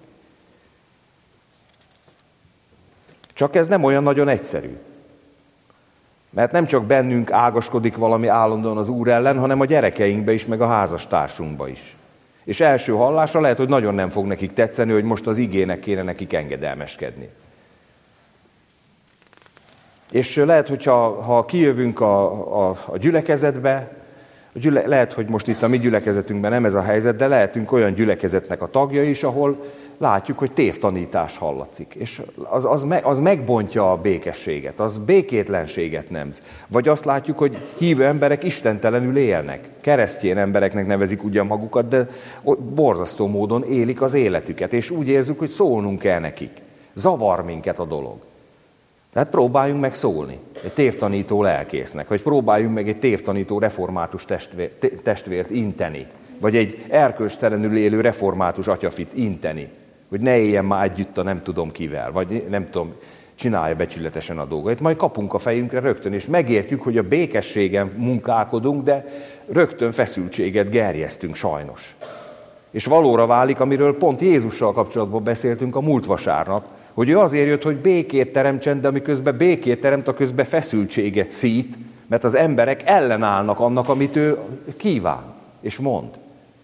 Csak ez nem olyan nagyon egyszerű. Mert nem csak bennünk ágaskodik valami állandóan az Úr ellen, hanem a gyerekeinkbe is, meg a házastársunkba is. És első hallásra lehet, hogy nagyon nem fog nekik tetszeni, hogy most az igének kéne nekik engedelmeskedni. És lehet, hogyha kijövünk a gyülekezetbe, lehet, hogy most itt a mi gyülekezetünkben nem ez a helyzet, de lehetünk olyan gyülekezetnek a tagja is, ahol látjuk, hogy tévtanítás hallatszik. És az megbontja a békességet, az békétlenséget nemz. Vagy azt látjuk, hogy hívő emberek istentelenül élnek. Keresztény embereknek nevezik ugyan magukat, de borzasztó módon élik az életüket. És úgy érzük, hogy szólnunk kell nekik. Zavar minket a dolog. Tehát próbáljunk meg szólni egy tévtanító lelkésznek, vagy próbáljunk meg egy tévtanító református testvért inteni, vagy egy erkölcstelenül élő református atyafit inteni, hogy ne éljen már együtt a nem tudom kivel, vagy nem tudom, csinálja becsületesen a dolgait. Majd kapunk a fejünkre rögtön, és megértjük, hogy a békességen munkálkodunk, de rögtön feszültséget gerjesztünk sajnos. És valóra válik, amiről pont Jézussal kapcsolatban beszéltünk a múlt vasárnap, hogy ő azért jött, hogy békét teremtsen, de amiközben békét teremt, a közben feszültséget szít, mert az emberek ellenállnak annak, amit ő kíván és mond.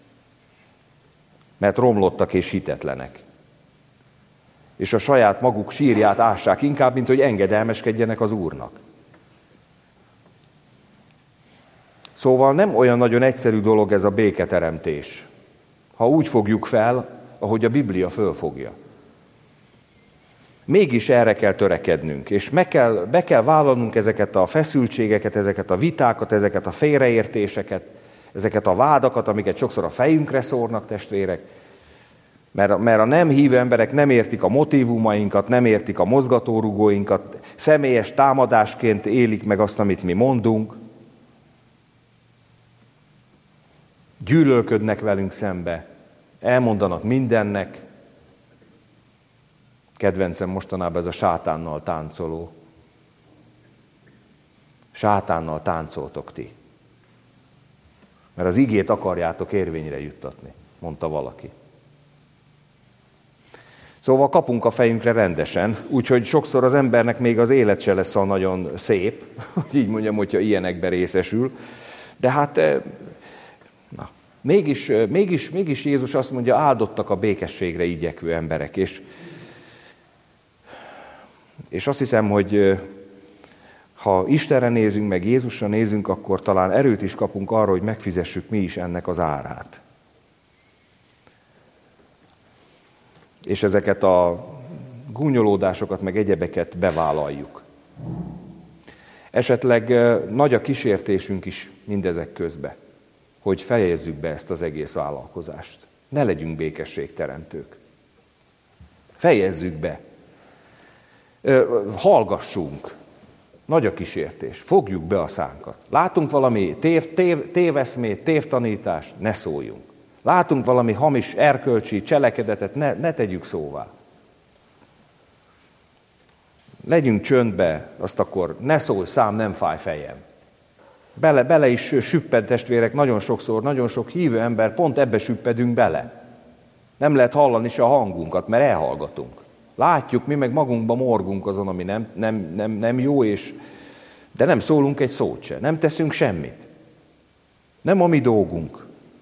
Mert romlottak és hitetlenek. És a saját maguk sírját ássák inkább, mint hogy engedelmeskedjenek az Úrnak. Szóval nem olyan nagyon egyszerű dolog ez a béketeremtés, ha úgy fogjuk fel, ahogy a Biblia fölfogja. Mégis erre kell törekednünk, és be kell vállalnunk ezeket a feszültségeket, ezeket a vitákat, ezeket a félreértéseket, ezeket a vádakat, amiket sokszor a fejünkre szórnak testvérek, mert a nem hívő emberek nem értik a motívumainkat, nem értik a mozgatórugóinkat, személyes támadásként élik meg azt, amit mi mondunk, gyűlölködnek velünk szembe, elmondanak mindennek. Kedvencem mostanában ez a sátánnal táncoló. Sátánnal táncoltok ti. Mert az igét akarjátok érvényre juttatni, mondta valaki. Szóval kapunk a fejünkre rendesen, úgyhogy sokszor az embernek még az élet se lesz nagyon szép, hogy így mondjam, hogyha ilyenekben részesül. De hát, mégis Jézus azt mondja, áldottak a békességre igyekvő emberek, és azt hiszem, hogy ha Istenre nézünk, meg Jézusra nézünk, akkor talán erőt is kapunk arra, hogy megfizessük mi is ennek az árát. És ezeket a gúnyolódásokat, meg egyebeket bevállaljuk. Esetleg nagy a kísértésünk is mindezek közben, hogy fejezzük be ezt az egész vállalkozást. Ne legyünk békességteremtők. Fejezzük be. Hallgassunk. Nagy a kísértés. Fogjuk be a szánkat. Látunk valami téveszmét, tévtanítást, ne szóljunk. Látunk valami hamis erkölcsi cselekedetet, ne tegyük szóvá. Legyünk csöndbe, azt akkor ne szólj, szám, nem fáj fejem. Bele is süpped testvérek, nagyon sokszor, nagyon sok hívő ember, pont ebbe süppedünk bele. Nem lehet hallani se a hangunkat, mert elhallgatunk. Látjuk, mi meg magunkba morgunk azon, ami nem jó, de nem szólunk egy szót se, nem teszünk semmit. Nem a mi dolgunk.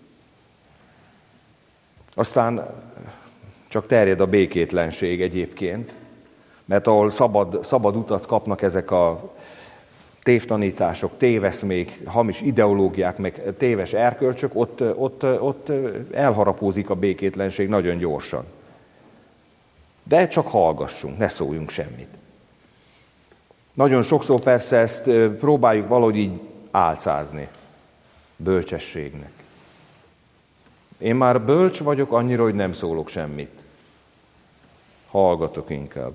Aztán csak terjed a békétlenség egyébként, mert ahol szabad utat kapnak ezek a tévtanítások, téveszmék, hamis ideológiák, meg téves erkölcsök, ott elharapózik a békétlenség nagyon gyorsan. De csak hallgassunk, ne szóljunk semmit. Nagyon sokszor persze ezt próbáljuk valahogy így álcázni bölcsességnek. Én már bölcs vagyok annyira, hogy nem szólok semmit. Hallgatok inkább.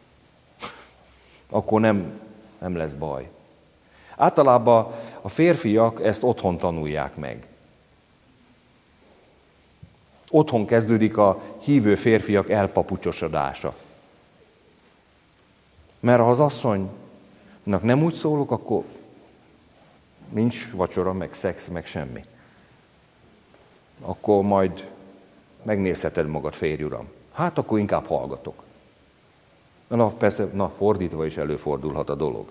Akkor nem lesz baj. Általában a férfiak ezt otthon tanulják meg. Otthon kezdődik a hívő férfiak elpapucsosodása. Mert ha az asszonynak nem úgy szólok, akkor nincs vacsora, meg szex, meg semmi. Akkor majd megnézheted magad, férj uram. Hát akkor inkább hallgatok. Persze, fordítva is előfordulhat a dolog.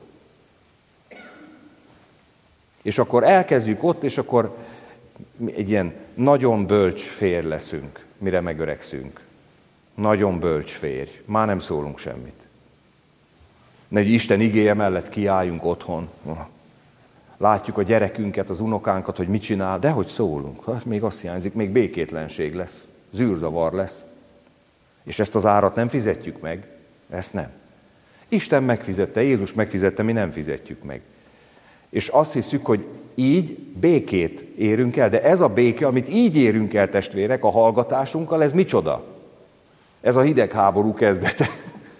És akkor elkezdjük ott, és akkor egy ilyen nagyon bölcs férj leszünk, mire megöregszünk. Nagyon bölcs férj. Már nem szólunk semmit. hogy Isten igéje mellett kiálljunk otthon. Látjuk a gyerekünket, az unokánkat, hogy mit csinál, de hogy szólunk. Hát még azt hiányzik, még békétlenség lesz, zűrzavar lesz. És ezt az árat nem fizetjük meg, ezt nem. Isten megfizette, Jézus megfizette, mi nem fizetjük meg. És azt hiszük, hogy így békét érünk el, de ez a béke, amit így érünk el, testvérek, a hallgatásunkkal, ez micsoda? Ez a hidegháború kezdete.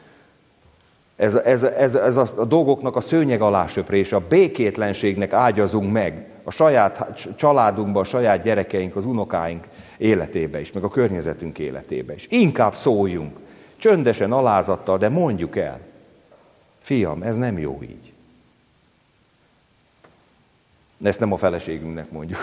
Ez a dolgoknak a szőnyeg alá söprése, a békétlenségnek ágyazunk meg a saját családunkban, a saját gyerekeink, az unokáink életébe is, meg a környezetünk életébe is. Inkább szóljunk, csöndesen, alázattal, de mondjuk el. Fiam, ez nem jó így. Ezt nem a feleségünknek mondjuk,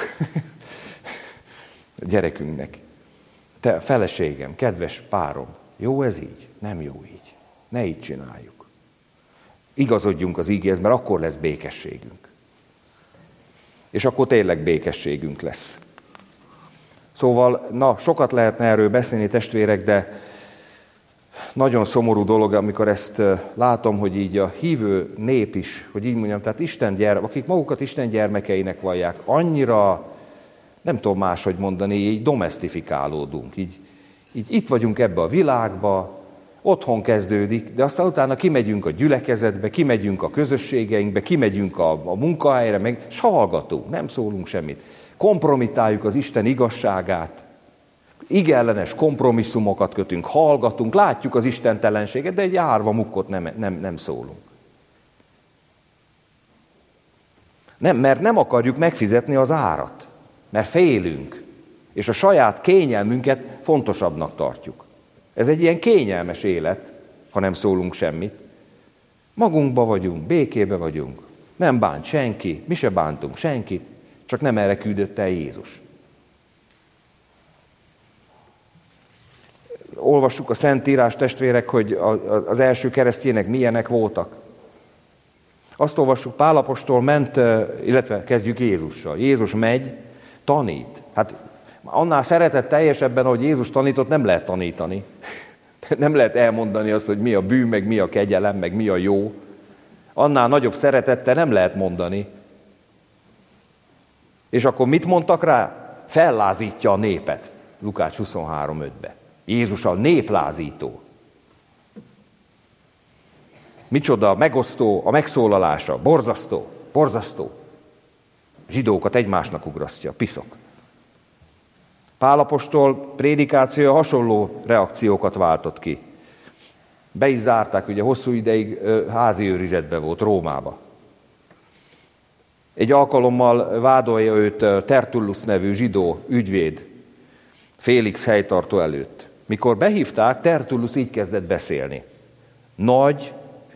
a gyerekünknek. Te, feleségem, kedves párom, jó ez így? Nem jó így. Ne így csináljuk. Igazodjunk az ígéhez, mert akkor lesz békességünk. És akkor tényleg békességünk lesz. Szóval, sokat lehetne erről beszélni, testvérek, de nagyon szomorú dolog, amikor ezt látom, hogy így a hívő nép is, hogy így mondjam, tehát akik magukat Isten gyermekeinek vallják, annyira, nem tudom máshogy mondani, így domesztifikálódunk. Így itt vagyunk ebbe a világba, otthon kezdődik, de aztán utána kimegyünk a gyülekezetbe, kimegyünk a közösségeinkbe, kimegyünk a munkahelyre, meg s hallgatunk, nem szólunk semmit. Kompromittáljuk az Isten igazságát, igellenes kompromisszumokat kötünk, hallgatunk, látjuk az istentelenséget, de egy árva mukkot nem szólunk. Nem, mert nem akarjuk megfizetni az árat, mert félünk, és a saját kényelmünket fontosabbnak tartjuk. Ez egy ilyen kényelmes élet, ha nem szólunk semmit. Magunkba vagyunk, békébe vagyunk, nem bánt senki, mi se bántunk senkit, csak nem erre küldött el Jézus. Olvassuk a Szentírás, testvérek, hogy az első keresztjének milyenek voltak. Azt olvassuk, Pál apostol ment, illetve kezdjük Jézussal. Jézus megy, tanít. Hát annál szeretetteljesebben, ahogy Jézus tanított, nem lehet tanítani. Nem lehet elmondani azt, hogy mi a bűn, meg mi a kegyelem, meg mi a jó. Annál nagyobb szeretettel nem lehet mondani. És akkor mit mondtak rá? Fellázítja a népet. Lukács 23:5-be. Jézus a néplázító. Micsoda megosztó a megszólalása, borzasztó, borzasztó. Zsidókat egymásnak ugrasztja, piszok. Pál apostol prédikációja hasonló reakciókat váltott ki. Be is zárták, ugye hosszú ideig házi őrizetben volt Rómába. Egy alkalommal vádolja őt Tertullus nevű zsidó ügyvéd Félix helytartó előtt. Mikor behívták, Tertullus így kezdett beszélni. Nagy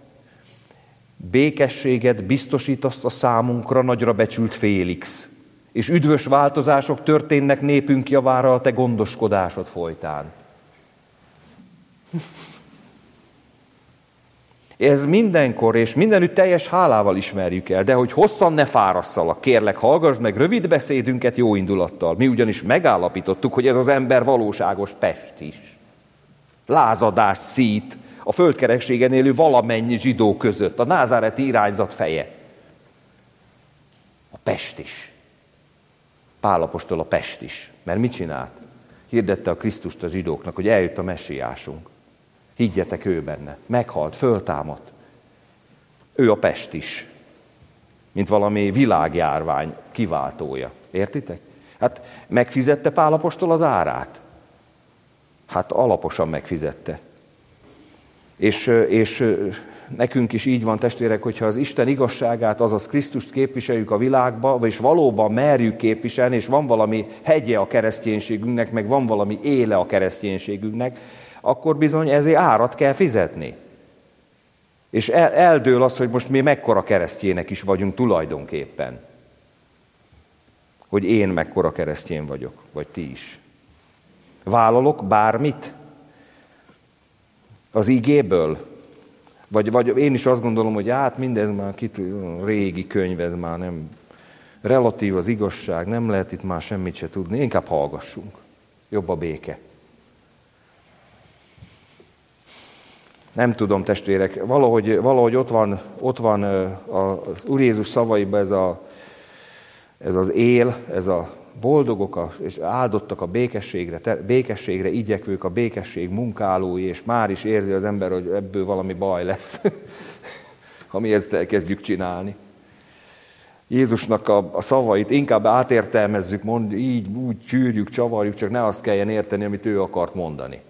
békességet biztosítasz a számunkra, nagyra becsült Félix, és üdvös változások történnek népünk javára a te gondoskodásod folytán. Ez mindenkor és mindenütt teljes hálával ismerjük el, de hogy hosszan ne fárasszalak, kérlek, hallgass meg rövid beszédünket jó indulattal. Mi ugyanis megállapítottuk, hogy ez az ember valóságos pestis. Lázadást szít a földkerekségen élő valamennyi zsidó között, a názáreti irányzat feje. A pestis. Pál apostol a pestis. Mert mit csinált? Hirdette a Krisztust a zsidóknak, hogy eljött a messiásunk. Higgyetek ő benne. Meghalt, föltámadt. Ő a pestis. Mint valami világjárvány kiváltója. Értitek? Hát megfizette Pál apostol az árát? Hát alaposan megfizette. És nekünk is így van, testvérek, hogyha az Isten igazságát, azaz Krisztust képviseljük a világba, és valóban merjük képviselni, és van valami hegye a kereszténységünknek, meg van valami éle a kereszténységünknek, akkor bizony ezért árat kell fizetni. És eldől az, hogy most mi mekkora keresztjének is vagyunk tulajdonképpen. Hogy én mekkora keresztjén vagyok, vagy ti is. Vállalok bármit az igéből? Vagy én is azt gondolom, hogy hát mindez már régi könyv, ez már nem relatív az igazság, nem lehet itt már semmit se tudni, inkább hallgassunk. Jobb a béke. Nem tudom, testvérek, valahogy ott van az Úr Jézus szavaiban ez az él, ez a boldogok és áldottak a békességre igyekvők, a békesség munkálói, és már is érzi az ember, hogy ebből valami baj lesz, ha mi ezt elkezdjük csinálni. Jézusnak a szavait inkább átértelmezzük, így úgy csűrjük, csavarjuk, csak ne azt kelljen érteni, amit ő akart mondani.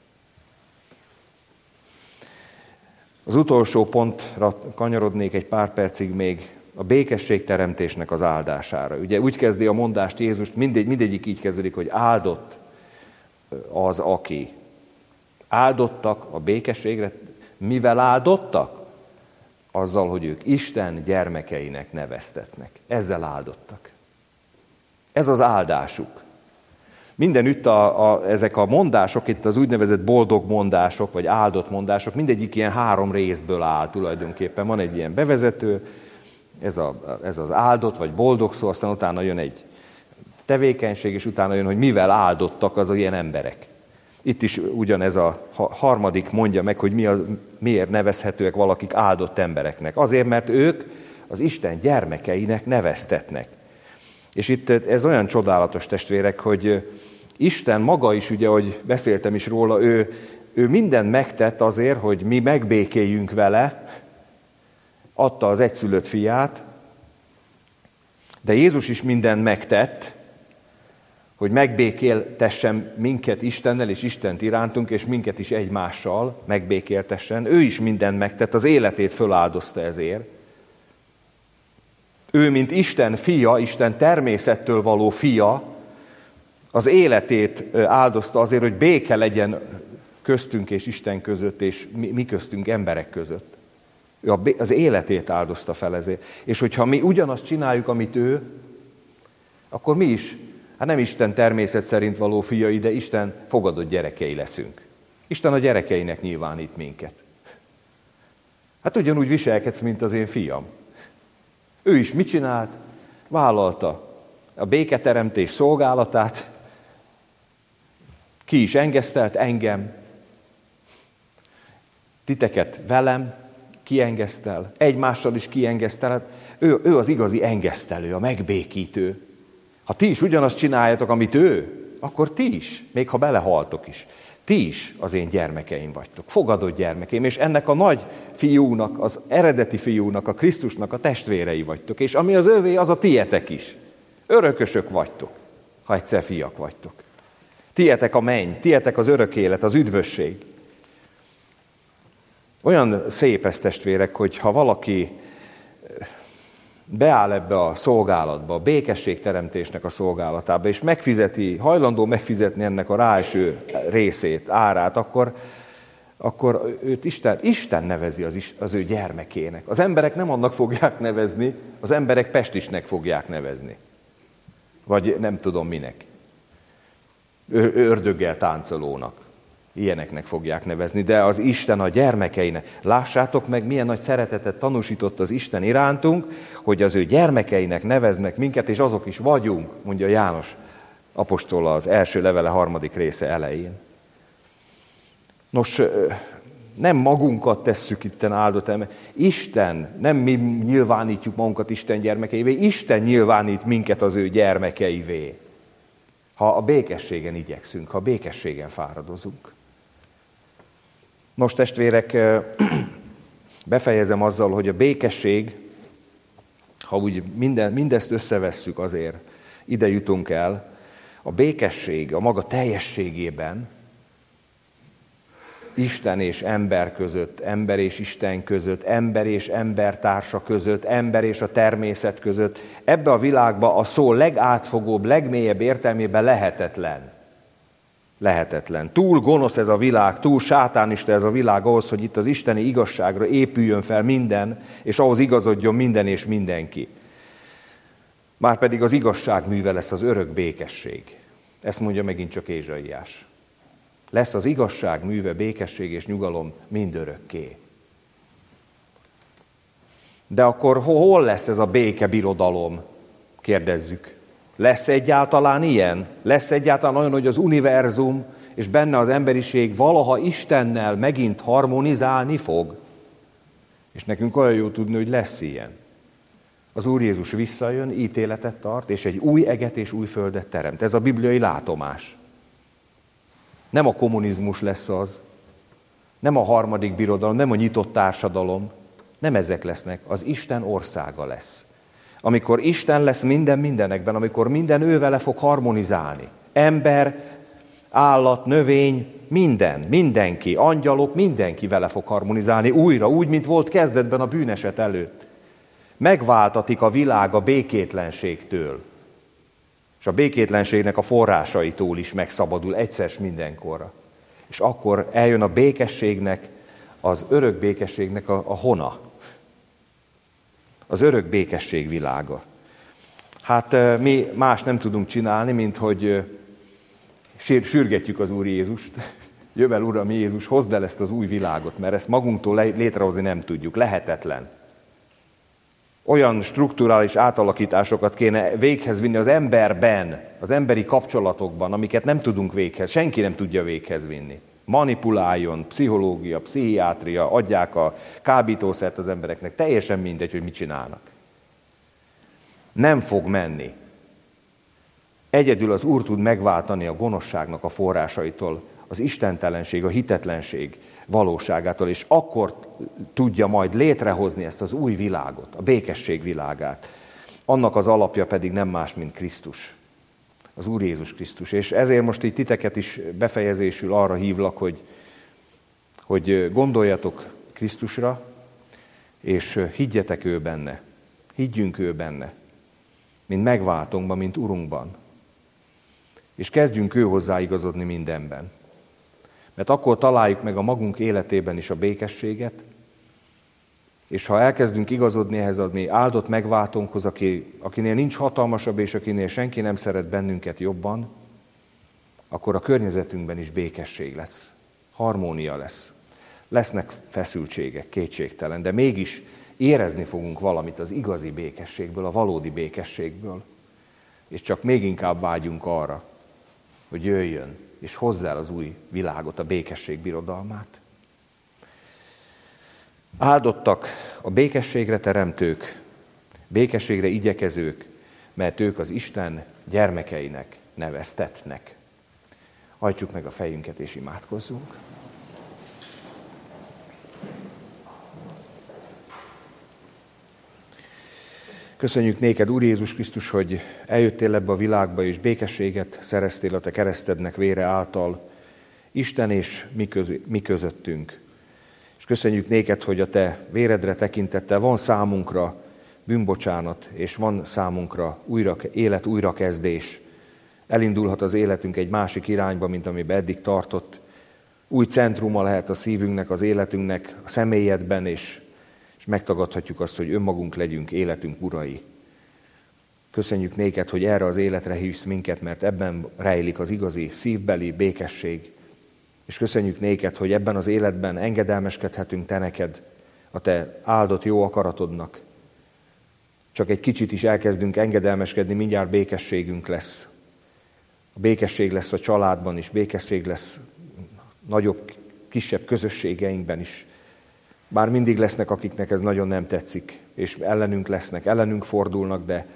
Az utolsó pontra kanyarodnék egy pár percig még, a békességteremtésnek az áldására. Ugye úgy kezdi a mondást Jézus, mindegyik így kezdődik, hogy áldott az, aki. Áldottak a békességre. Mivel áldottak? Azzal, hogy ők Isten gyermekeinek neveztetnek. Ezzel áldottak. Ez az áldásuk. Mindenütt ezek a mondások, itt az úgynevezett boldog mondások, vagy áldott mondások, mindegyik ilyen 3 részből áll tulajdonképpen. Van egy ilyen bevezető, ez az áldott, vagy boldog szó, aztán utána jön egy tevékenység, és utána jön, hogy mivel áldottak az ilyen emberek. Itt is ugyanez a harmadik mondja meg, hogy miért nevezhetőek valakik áldott embereknek. Azért, mert ők az Isten gyermekeinek neveztetnek. És itt ez olyan csodálatos, testvérek, hogy Isten maga is, ugye, ahogy beszéltem is róla, ő mindent megtett azért, hogy mi megbékéljünk vele, adta az egyszülött fiát, de Jézus is mindent megtett, hogy megbékéltessen minket Istennel és Istent irántunk, és minket is egymással megbékéltessen. Ő is mindent megtett, az életét föláldozta ezért. Ő, mint Isten fia, Isten természettől való fia, az életét áldozta azért, hogy béke legyen köztünk és Isten között, és mi köztünk emberek között. Ő az életét áldozta fel ezért. És hogyha mi ugyanazt csináljuk, amit ő, akkor mi is, hát nem Isten természet szerint való fiai, de Isten fogadott gyerekei leszünk. Isten a gyerekeinek nyilvánít minket. Hát ugyanúgy viselkedsz, mint az én fiam. Ő is mit csinált? Vállalta a béketeremtés szolgálatát, ki is engesztelt engem, titeket velem kiengesztel, egymással is kiengesztel. Ő az igazi engesztelő, a megbékítő. Ha ti is ugyanazt csináljátok, amit ő, akkor ti is, még ha belehaltok is, ti is az én gyermekeim vagytok, fogadott gyermekeim, és ennek a nagy fiúnak, az eredeti fiúnak, a Krisztusnak a testvérei vagytok, és ami az övé, az a tietek is. Örökösök vagytok, ha egyszer fiak vagytok. Tietek a menny, tietek az örök élet, az üdvösség. Olyan szép ez, testvérek, hogy ha valaki beáll ebbe a szolgálatba, a békességteremtésnek a szolgálatába, és hajlandó megfizetni ennek a ráeső részét, árát, akkor őt Isten nevezi az ő gyermekének. Az emberek nem annak fogják nevezni, az emberek pestisnek fogják nevezni. Vagy nem tudom minek. Ördöggel táncolónak. Ilyeneknek fogják nevezni, de az Isten a gyermekeinek. Lássátok meg, milyen nagy szeretetet tanúsított az Isten irántunk, hogy az ő gyermekeinek neveznek minket, és azok is vagyunk, mondja János apostol az első levele 3. része elején. Nos, nem magunkat tesszük itten áldott ember. Isten, nem mi nyilvánítjuk magunkat Isten gyermekeivé, Isten nyilvánít minket az ő gyermekeivé. Ha a békességen igyekszünk, ha a békességen fáradozunk. Nos, testvérek, befejezem azzal, hogy a békesség, ha úgy mindezt összevesszük, azért ide jutunk el, a békesség a maga teljességében Isten és ember között, ember és Isten között, ember és embertársa között, ember és a természet között, ebbe a világba a szó legátfogóbb, legmélyebb értelmében lehetetlen. Lehetetlen. Túl gonosz ez a világ, túl sátánista ez a világ ahhoz, hogy itt az isteni igazságra épüljön fel minden, és ahhoz igazodjon minden és mindenki. Márpedig az igazság műve lesz az örök békesség. Ezt mondja megint csak Ézsaiás. Lesz az igazság műve, békesség és nyugalom mindörökké. De akkor hol lesz ez a békebirodalom? Kérdezzük. Lesz egyáltalán ilyen? Lesz egyáltalán olyan, hogy az univerzum és benne az emberiség valaha Istennel megint harmonizálni fog. És nekünk olyan jó tudni, hogy lesz ilyen. Az Úr Jézus visszajön, ítéletet tart, és egy új eget és új földet teremt. Ez a bibliai látomás. Nem a kommunizmus lesz az, nem a harmadik birodalom, nem a nyitott társadalom, nem ezek lesznek, az Isten országa lesz. Amikor Isten lesz minden mindenekben, amikor minden ővele fog harmonizálni. Ember, állat, növény, mindenki, angyalok, mindenki vele fog harmonizálni újra, úgy, mint volt kezdetben a bűneset előtt. Megváltatik a világ a békétlenségtől, és a békétlenségnek a forrásaitól is megszabadul egyszer s mindenkorra. És akkor eljön a békességnek, az örök békességnek a hona. Az örök békesség világa. Hát mi más nem tudunk csinálni, mint hogy sürgetjük az Úr Jézust. Jövel, Uram Jézus, hozd el ezt az új világot, mert ezt magunktól létrehozni nem tudjuk, lehetetlen. Olyan strukturális átalakításokat kéne véghez vinni az emberben, az emberi kapcsolatokban, amiket nem tudunk véghez, senki nem tudja véghez vinni. Manipuláljon, pszichológia, pszichiátria, adják a kábítószert az embereknek, teljesen mindegy, hogy mit csinálnak. Nem fog menni. Egyedül az Úr tud megváltani a gonoszságnak a forrásaitól, az istentelenség, a hitetlenség valóságától, és akkor tudja majd létrehozni ezt az új világot, a békesség világát. Annak az alapja pedig nem más, mint Krisztus, az Úr Jézus Krisztus. És ezért most így titeket is befejezésül arra hívlak, hogy gondoljatok Krisztusra, és higgyetek ő benne, higgyünk ő benne, mint megváltónkban, mint Urunkban. És kezdjünk ő hozzáigazodni mindenben. Mert akkor találjuk meg a magunk életében is a békességet, és ha elkezdünk igazodni ehhez a mi áldott megváltónkhoz, akinél nincs hatalmasabb, és akinél senki nem szeret bennünket jobban, akkor a környezetünkben is békesség lesz, harmónia lesz. Lesznek feszültségek, kétségtelen, de mégis érezni fogunk valamit az igazi békességből, a valódi békességből. És csak még inkább vágyunk arra, hogy jöjjön, és hozzá el az új világot, a békesség birodalmát. Áldottak a békességre teremtők, békességre igyekezők, mert ők az Isten gyermekeinek neveztetnek. Hajtsuk meg a fejünket és imádkozzunk. Köszönjük néked, Úr Jézus Krisztus, hogy eljöttél ebbe a világba, és békességet szereztél a te keresztednek vére által, Isten és mi közöttünk. És köszönjük néked, hogy a te véredre tekintettel van számunkra bűnbocsánat, és van számunkra élet újrakezdés. Elindulhat az életünk egy másik irányba, mint amiben eddig tartott. Új centruma lehet a szívünknek, az életünknek, a személyedben, és megtagadhatjuk azt, hogy önmagunk legyünk életünk urai. Köszönjük néked, hogy erre az életre hívsz minket, mert ebben rejlik az igazi szívbeli békesség. És köszönjük néked, hogy ebben az életben engedelmeskedhetünk te neked, a te áldott jó akaratodnak. Csak egy kicsit is elkezdünk engedelmeskedni, mindjárt békességünk lesz. A békesség lesz a családban is, békesség lesz nagyobb, kisebb közösségeinkben is. Bár mindig lesznek, akiknek ez nagyon nem tetszik, és ellenünk lesznek, ellenünk fordulnak, de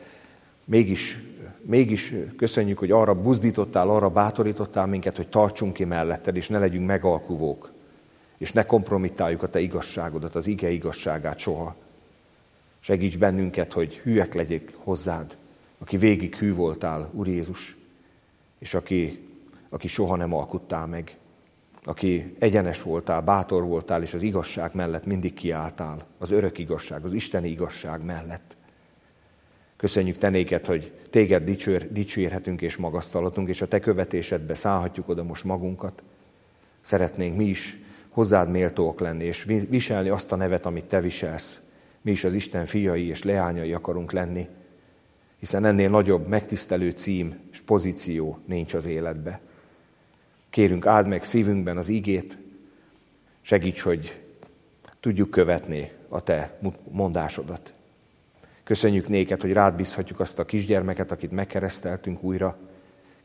mégis köszönjük, hogy arra buzdítottál, arra bátorítottál minket, hogy tartsunk ki melletted, és ne legyünk megalkuvók, és ne kompromittáljuk a te igazságodat, az ige igazságát soha. Segíts bennünket, hogy hűek legyek hozzád, aki végig hű voltál, Úr Jézus, és aki soha nem alkuttál meg, aki egyenes voltál, bátor voltál, és az igazság mellett mindig kiálltál, az örök igazság, az isteni igazság mellett. Köszönjük te néked, hogy téged dicsérhetünk és magasztalhatunk, és a te követésedbe szállhatjuk oda most magunkat. Szeretnénk mi is hozzád méltóak lenni, és viselni azt a nevet, amit te viselsz. Mi is az Isten fiai és leányai akarunk lenni, hiszen ennél nagyobb megtisztelő cím és pozíció nincs az életbe. Kérünk, áld meg szívünkben az igét, segíts, hogy tudjuk követni a te mondásodat. Köszönjük néked, hogy rád bízhatjuk azt a kisgyermeket, akit megkereszteltünk újra.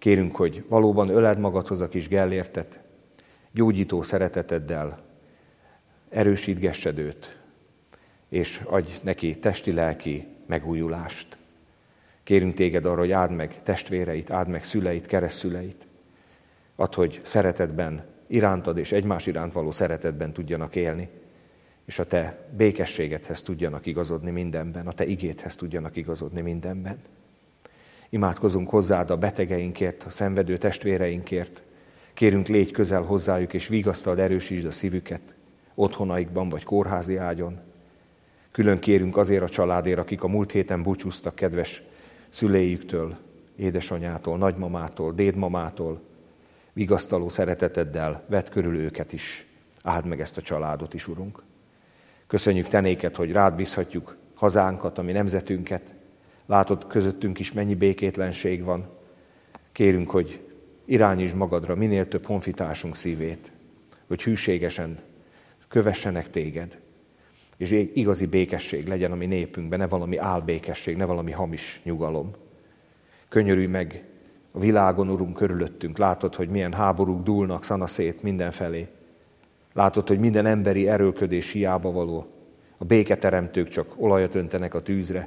Kérünk, hogy valóban öleld magadhoz a kis Gellértet, gyógyító szereteteddel erősítgessed őt, és adj neki testi-lelki megújulást. Kérünk téged arra, hogy áld meg testvéreit, áld meg szüleit, keresztszüleit. Add, hogy szeretetben, irántad és egymás iránt való szeretetben tudjanak élni, és a te békességedhez tudjanak igazodni mindenben, a te igédhez tudjanak igazodni mindenben. Imádkozunk hozzád a betegeinkért, a szenvedő testvéreinkért. Kérünk, légy közel hozzájuk, és vigasztald, erősítsd a szívüket otthonaikban vagy kórházi ágyon. Külön kérünk azért a családért, akik a múlt héten búcsúztak kedves szüleiktől, édesanyától, nagymamától, dédmamától. Vigasztaló szereteteddel vedd körül őket is. Áld meg ezt a családot is, Urunk. Köszönjük te néked, hogy rád bízhatjuk hazánkat, a mi nemzetünket. Látod, közöttünk is mennyi békétlenség van. Kérünk, hogy irányítsd magadra minél több honfitársunk szívét, hogy hűségesen kövessenek téged, és igazi békesség legyen a mi népünkben, ne valami álbékesség, ne valami hamis nyugalom. Könyörülj meg a világon, Urunk, körülöttünk. Látod, hogy milyen háborúk dúlnak szanaszét mindenfelé. Látod, hogy minden emberi erőlködés hiába való. A béketeremtők csak olajat öntenek a tűzre.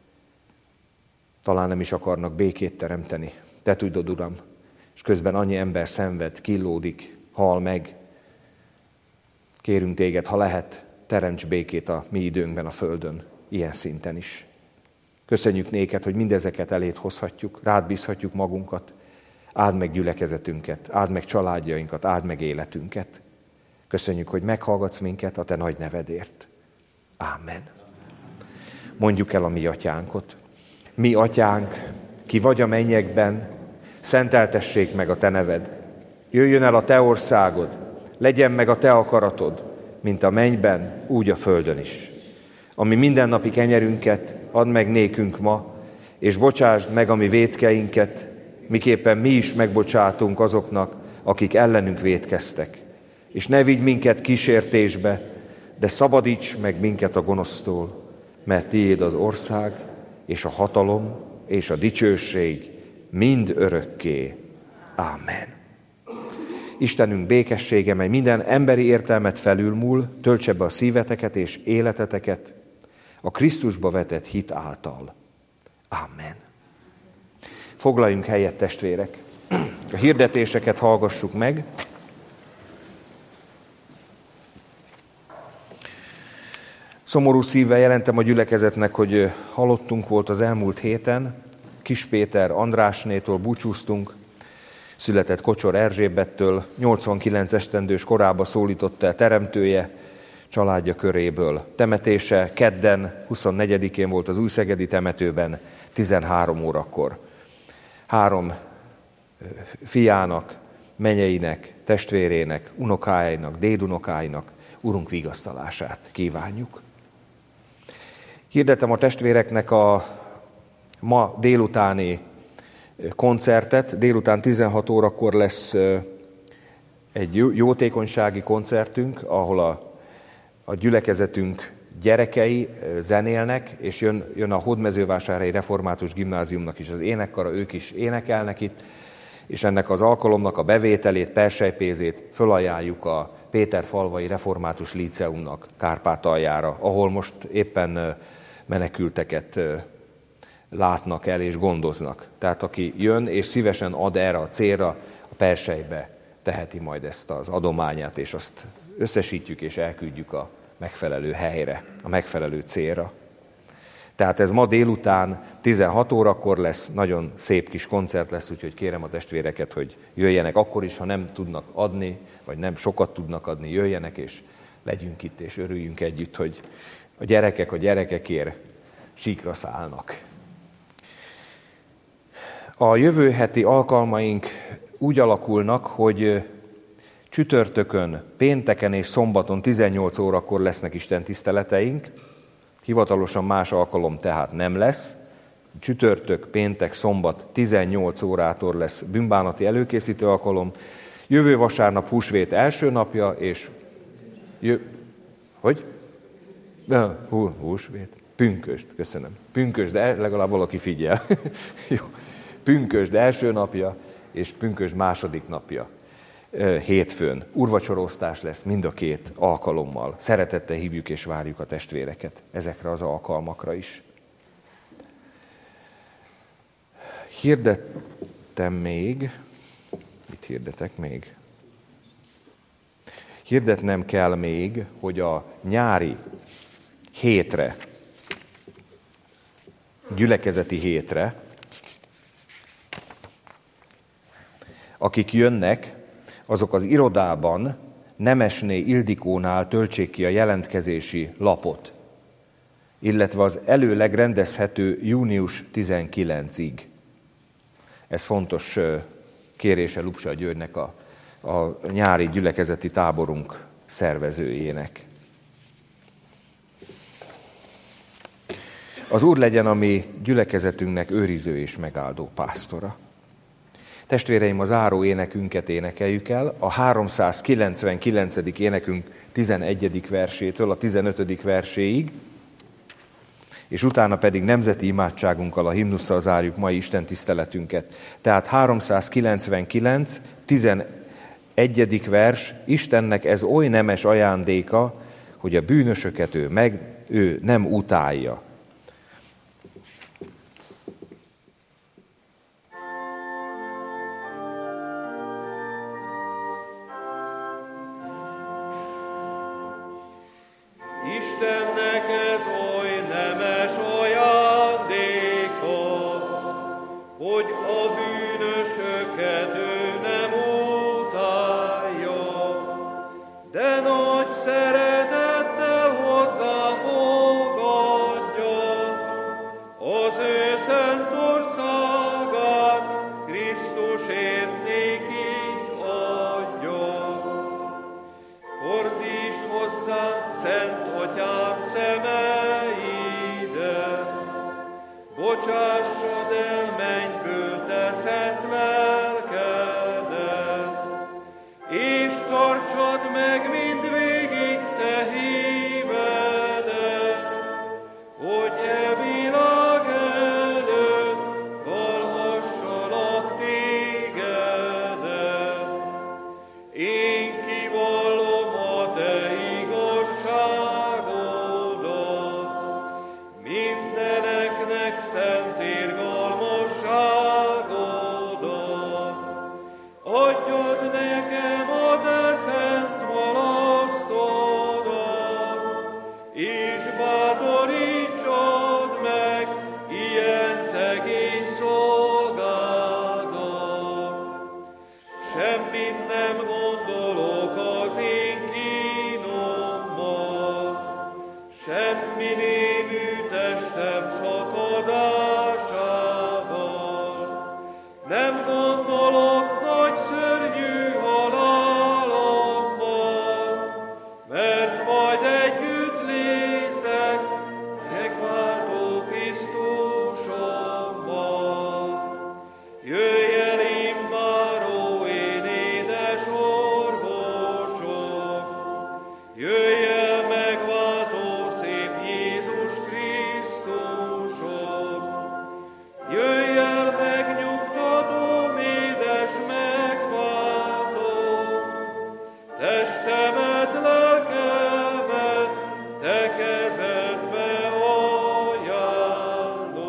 Talán nem is akarnak békét teremteni. Te tudod, Uram, és közben annyi ember szenved, killódik, hal meg. Kérünk téged, ha lehet, teremts békét a mi időnkben a földön, ilyen szinten is. Köszönjük néked, hogy mindezeket eléd hozhatjuk, rád bízhatjuk magunkat. Áld meg gyülekezetünket, áld meg családjainkat, áld meg életünket. Köszönjük, hogy meghallgatsz minket a te nagy nevedért. Ámen. Mondjuk el a mi atyánkot. Mi atyánk, ki vagy a mennyekben, szenteltessék meg a te neved. Jöjjön el a te országod, legyen meg a te akaratod, mint a mennyben, úgy a földön is. Ami mindennapi kenyerünket add meg nékünk ma, és bocsásd meg a mi vétkeinket, miképpen mi is megbocsátunk azoknak, akik ellenünk vétkeztek. És ne vigy minket kísértésbe, de szabadíts meg minket a gonosztól, mert tiéd az ország, és a hatalom, és a dicsőség mind örökké. Ámen. Istenünk békessége, mely minden emberi értelmet felülmúl, töltse be a szíveteket és életeteket a Krisztusba vetett hit által. Ámen. Foglaljunk helyet, testvérek. A hirdetéseket hallgassuk meg. Szomorú szívvel jelentem a gyülekezetnek, hogy halottunk volt az elmúlt héten. Kis Péter Andrásnétól búcsúztunk, született Kocsor Erzsébettől, 89 esztendős korába szólította el teremtője családja köréből. Temetése kedden, 24-én volt az Újszegedi temetőben, 13 órakor. 3 fiának, menyeinek, testvérének, unokáinak, dédunokáinak Urunk vigasztalását kívánjuk. Hirdetem a testvéreknek a ma délutáni koncertet. Délután 16 órakor lesz egy jótékonysági koncertünk, ahol a gyülekezetünk gyerekei zenélnek, és jön a Hódmezővásárhelyi Református Gimnáziumnak is az énekkara, ők is énekelnek itt, és ennek az alkalomnak a bevételét, persejpénzét fölajánljuk a Péterfalvai Református Líceumnak Kárpátaljára, ahol most éppen menekülteket látnak el és gondoznak. Tehát aki jön és szívesen ad erre a célra, a persejbe teheti majd ezt az adományát, és azt összesítjük és elküldjük a megfelelő helyre, a megfelelő célra. Tehát ez ma délután 16 órakor lesz, nagyon szép kis koncert lesz, úgyhogy kérem a testvéreket, hogy jöjjenek akkor is, ha nem tudnak adni, vagy nem sokat tudnak adni, jöjjenek, és legyünk itt, és örüljünk együtt, hogy a gyerekekért síkra szállnak. A jövő heti alkalmaink úgy alakulnak, hogy csütörtökön, pénteken és szombaton 18 órakor lesznek istentiszteleteink. Hivatalosan más alkalom tehát nem lesz. Csütörtök, péntek, szombat 18 órától lesz bűnbánati előkészítő alkalom. Jövő vasárnap húsvét első napja, és... Hogy? Húsvét. Pünkösd, köszönöm. Pünkösd, de legalább valaki figyel. Jó. Pünkösd első napja, és pünkösd második napja, hétfőn. Úrvacsoróztás lesz mind a két alkalommal. Szeretettel hívjuk és várjuk a testvéreket ezekre az alkalmakra is. Hirdettem még, mit hirdetek még? Hirdetnem kell még, hogy a nyári hétre, gyülekezeti hétre, akik jönnek, azok az irodában Nemesné Ildikónál töltsék ki a jelentkezési lapot, illetve az előleg rendezhető június 19-ig. Ez fontos kérése Lupsa Györgynek, a nyári gyülekezeti táborunk szervezőjének. Az Úr legyen a mi gyülekezetünknek őriző és megáldó pásztora. Testvéreim, a záró énekünket énekeljük el, a 399. énekünk 11. versétől a 15. verséig, és utána pedig nemzeti imádságunkkal, a himnusszal zárjuk mai Isten tiszteletünket. Tehát 399, 11. vers, Istennek ez oly nemes ajándéka, hogy a bűnösöket ő nem utálja. Istennek ez oly nemes ajándéka, hogy a bűnösöket ő nem utálja, de nagy szeretettel hozzáfogadja az ő szent országát, Krisztusért nékik adja. Fordítsd hozzá, Szent Atyám, szemeidet, bocsássad el mennyből te szent lelkedet, és tartsad meg mindvégig te hívedet, hogy e világ előtt vallhassalak tégedet. Én kivallom a te igazságodat, mindeneknek szent irgalmasságodat. Adjad nekem a te szent malasztodat, és bátorítsad meg ilyen szegény szolgádat. Semmit nem gondolok az én kínommal, semmi némű testem szakadásával. Nem gondolok nagy szörnyű halálommal, mert majd együtt lészek megváltó Krisztusommal. Jöjj el immáró én édes orvosom, jöjj el megváltó szép Jézus Krisztusom, jöjj el megnyugtatom, édes megváltó, testemet, lelkemet te kezedbe ajánlom.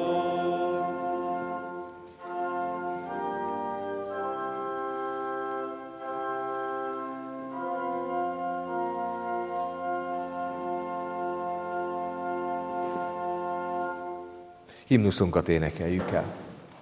Himnuszunkat énekeljük el.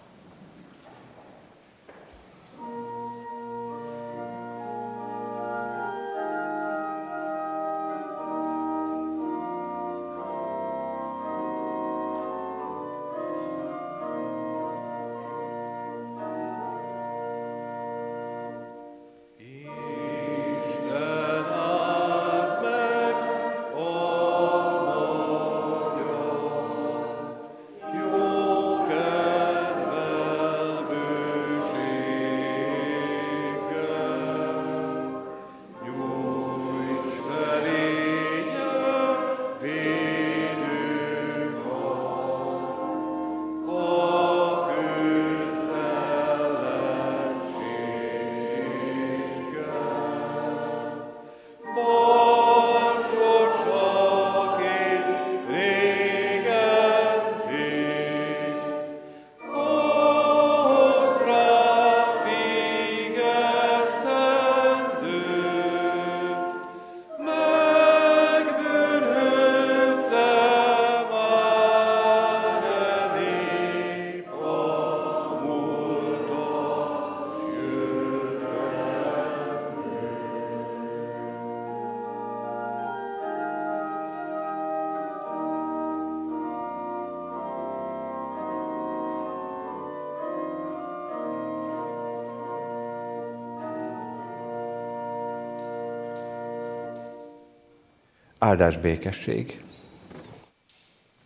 Isten áld meg a magyar, jó kedvű Áldás békesség!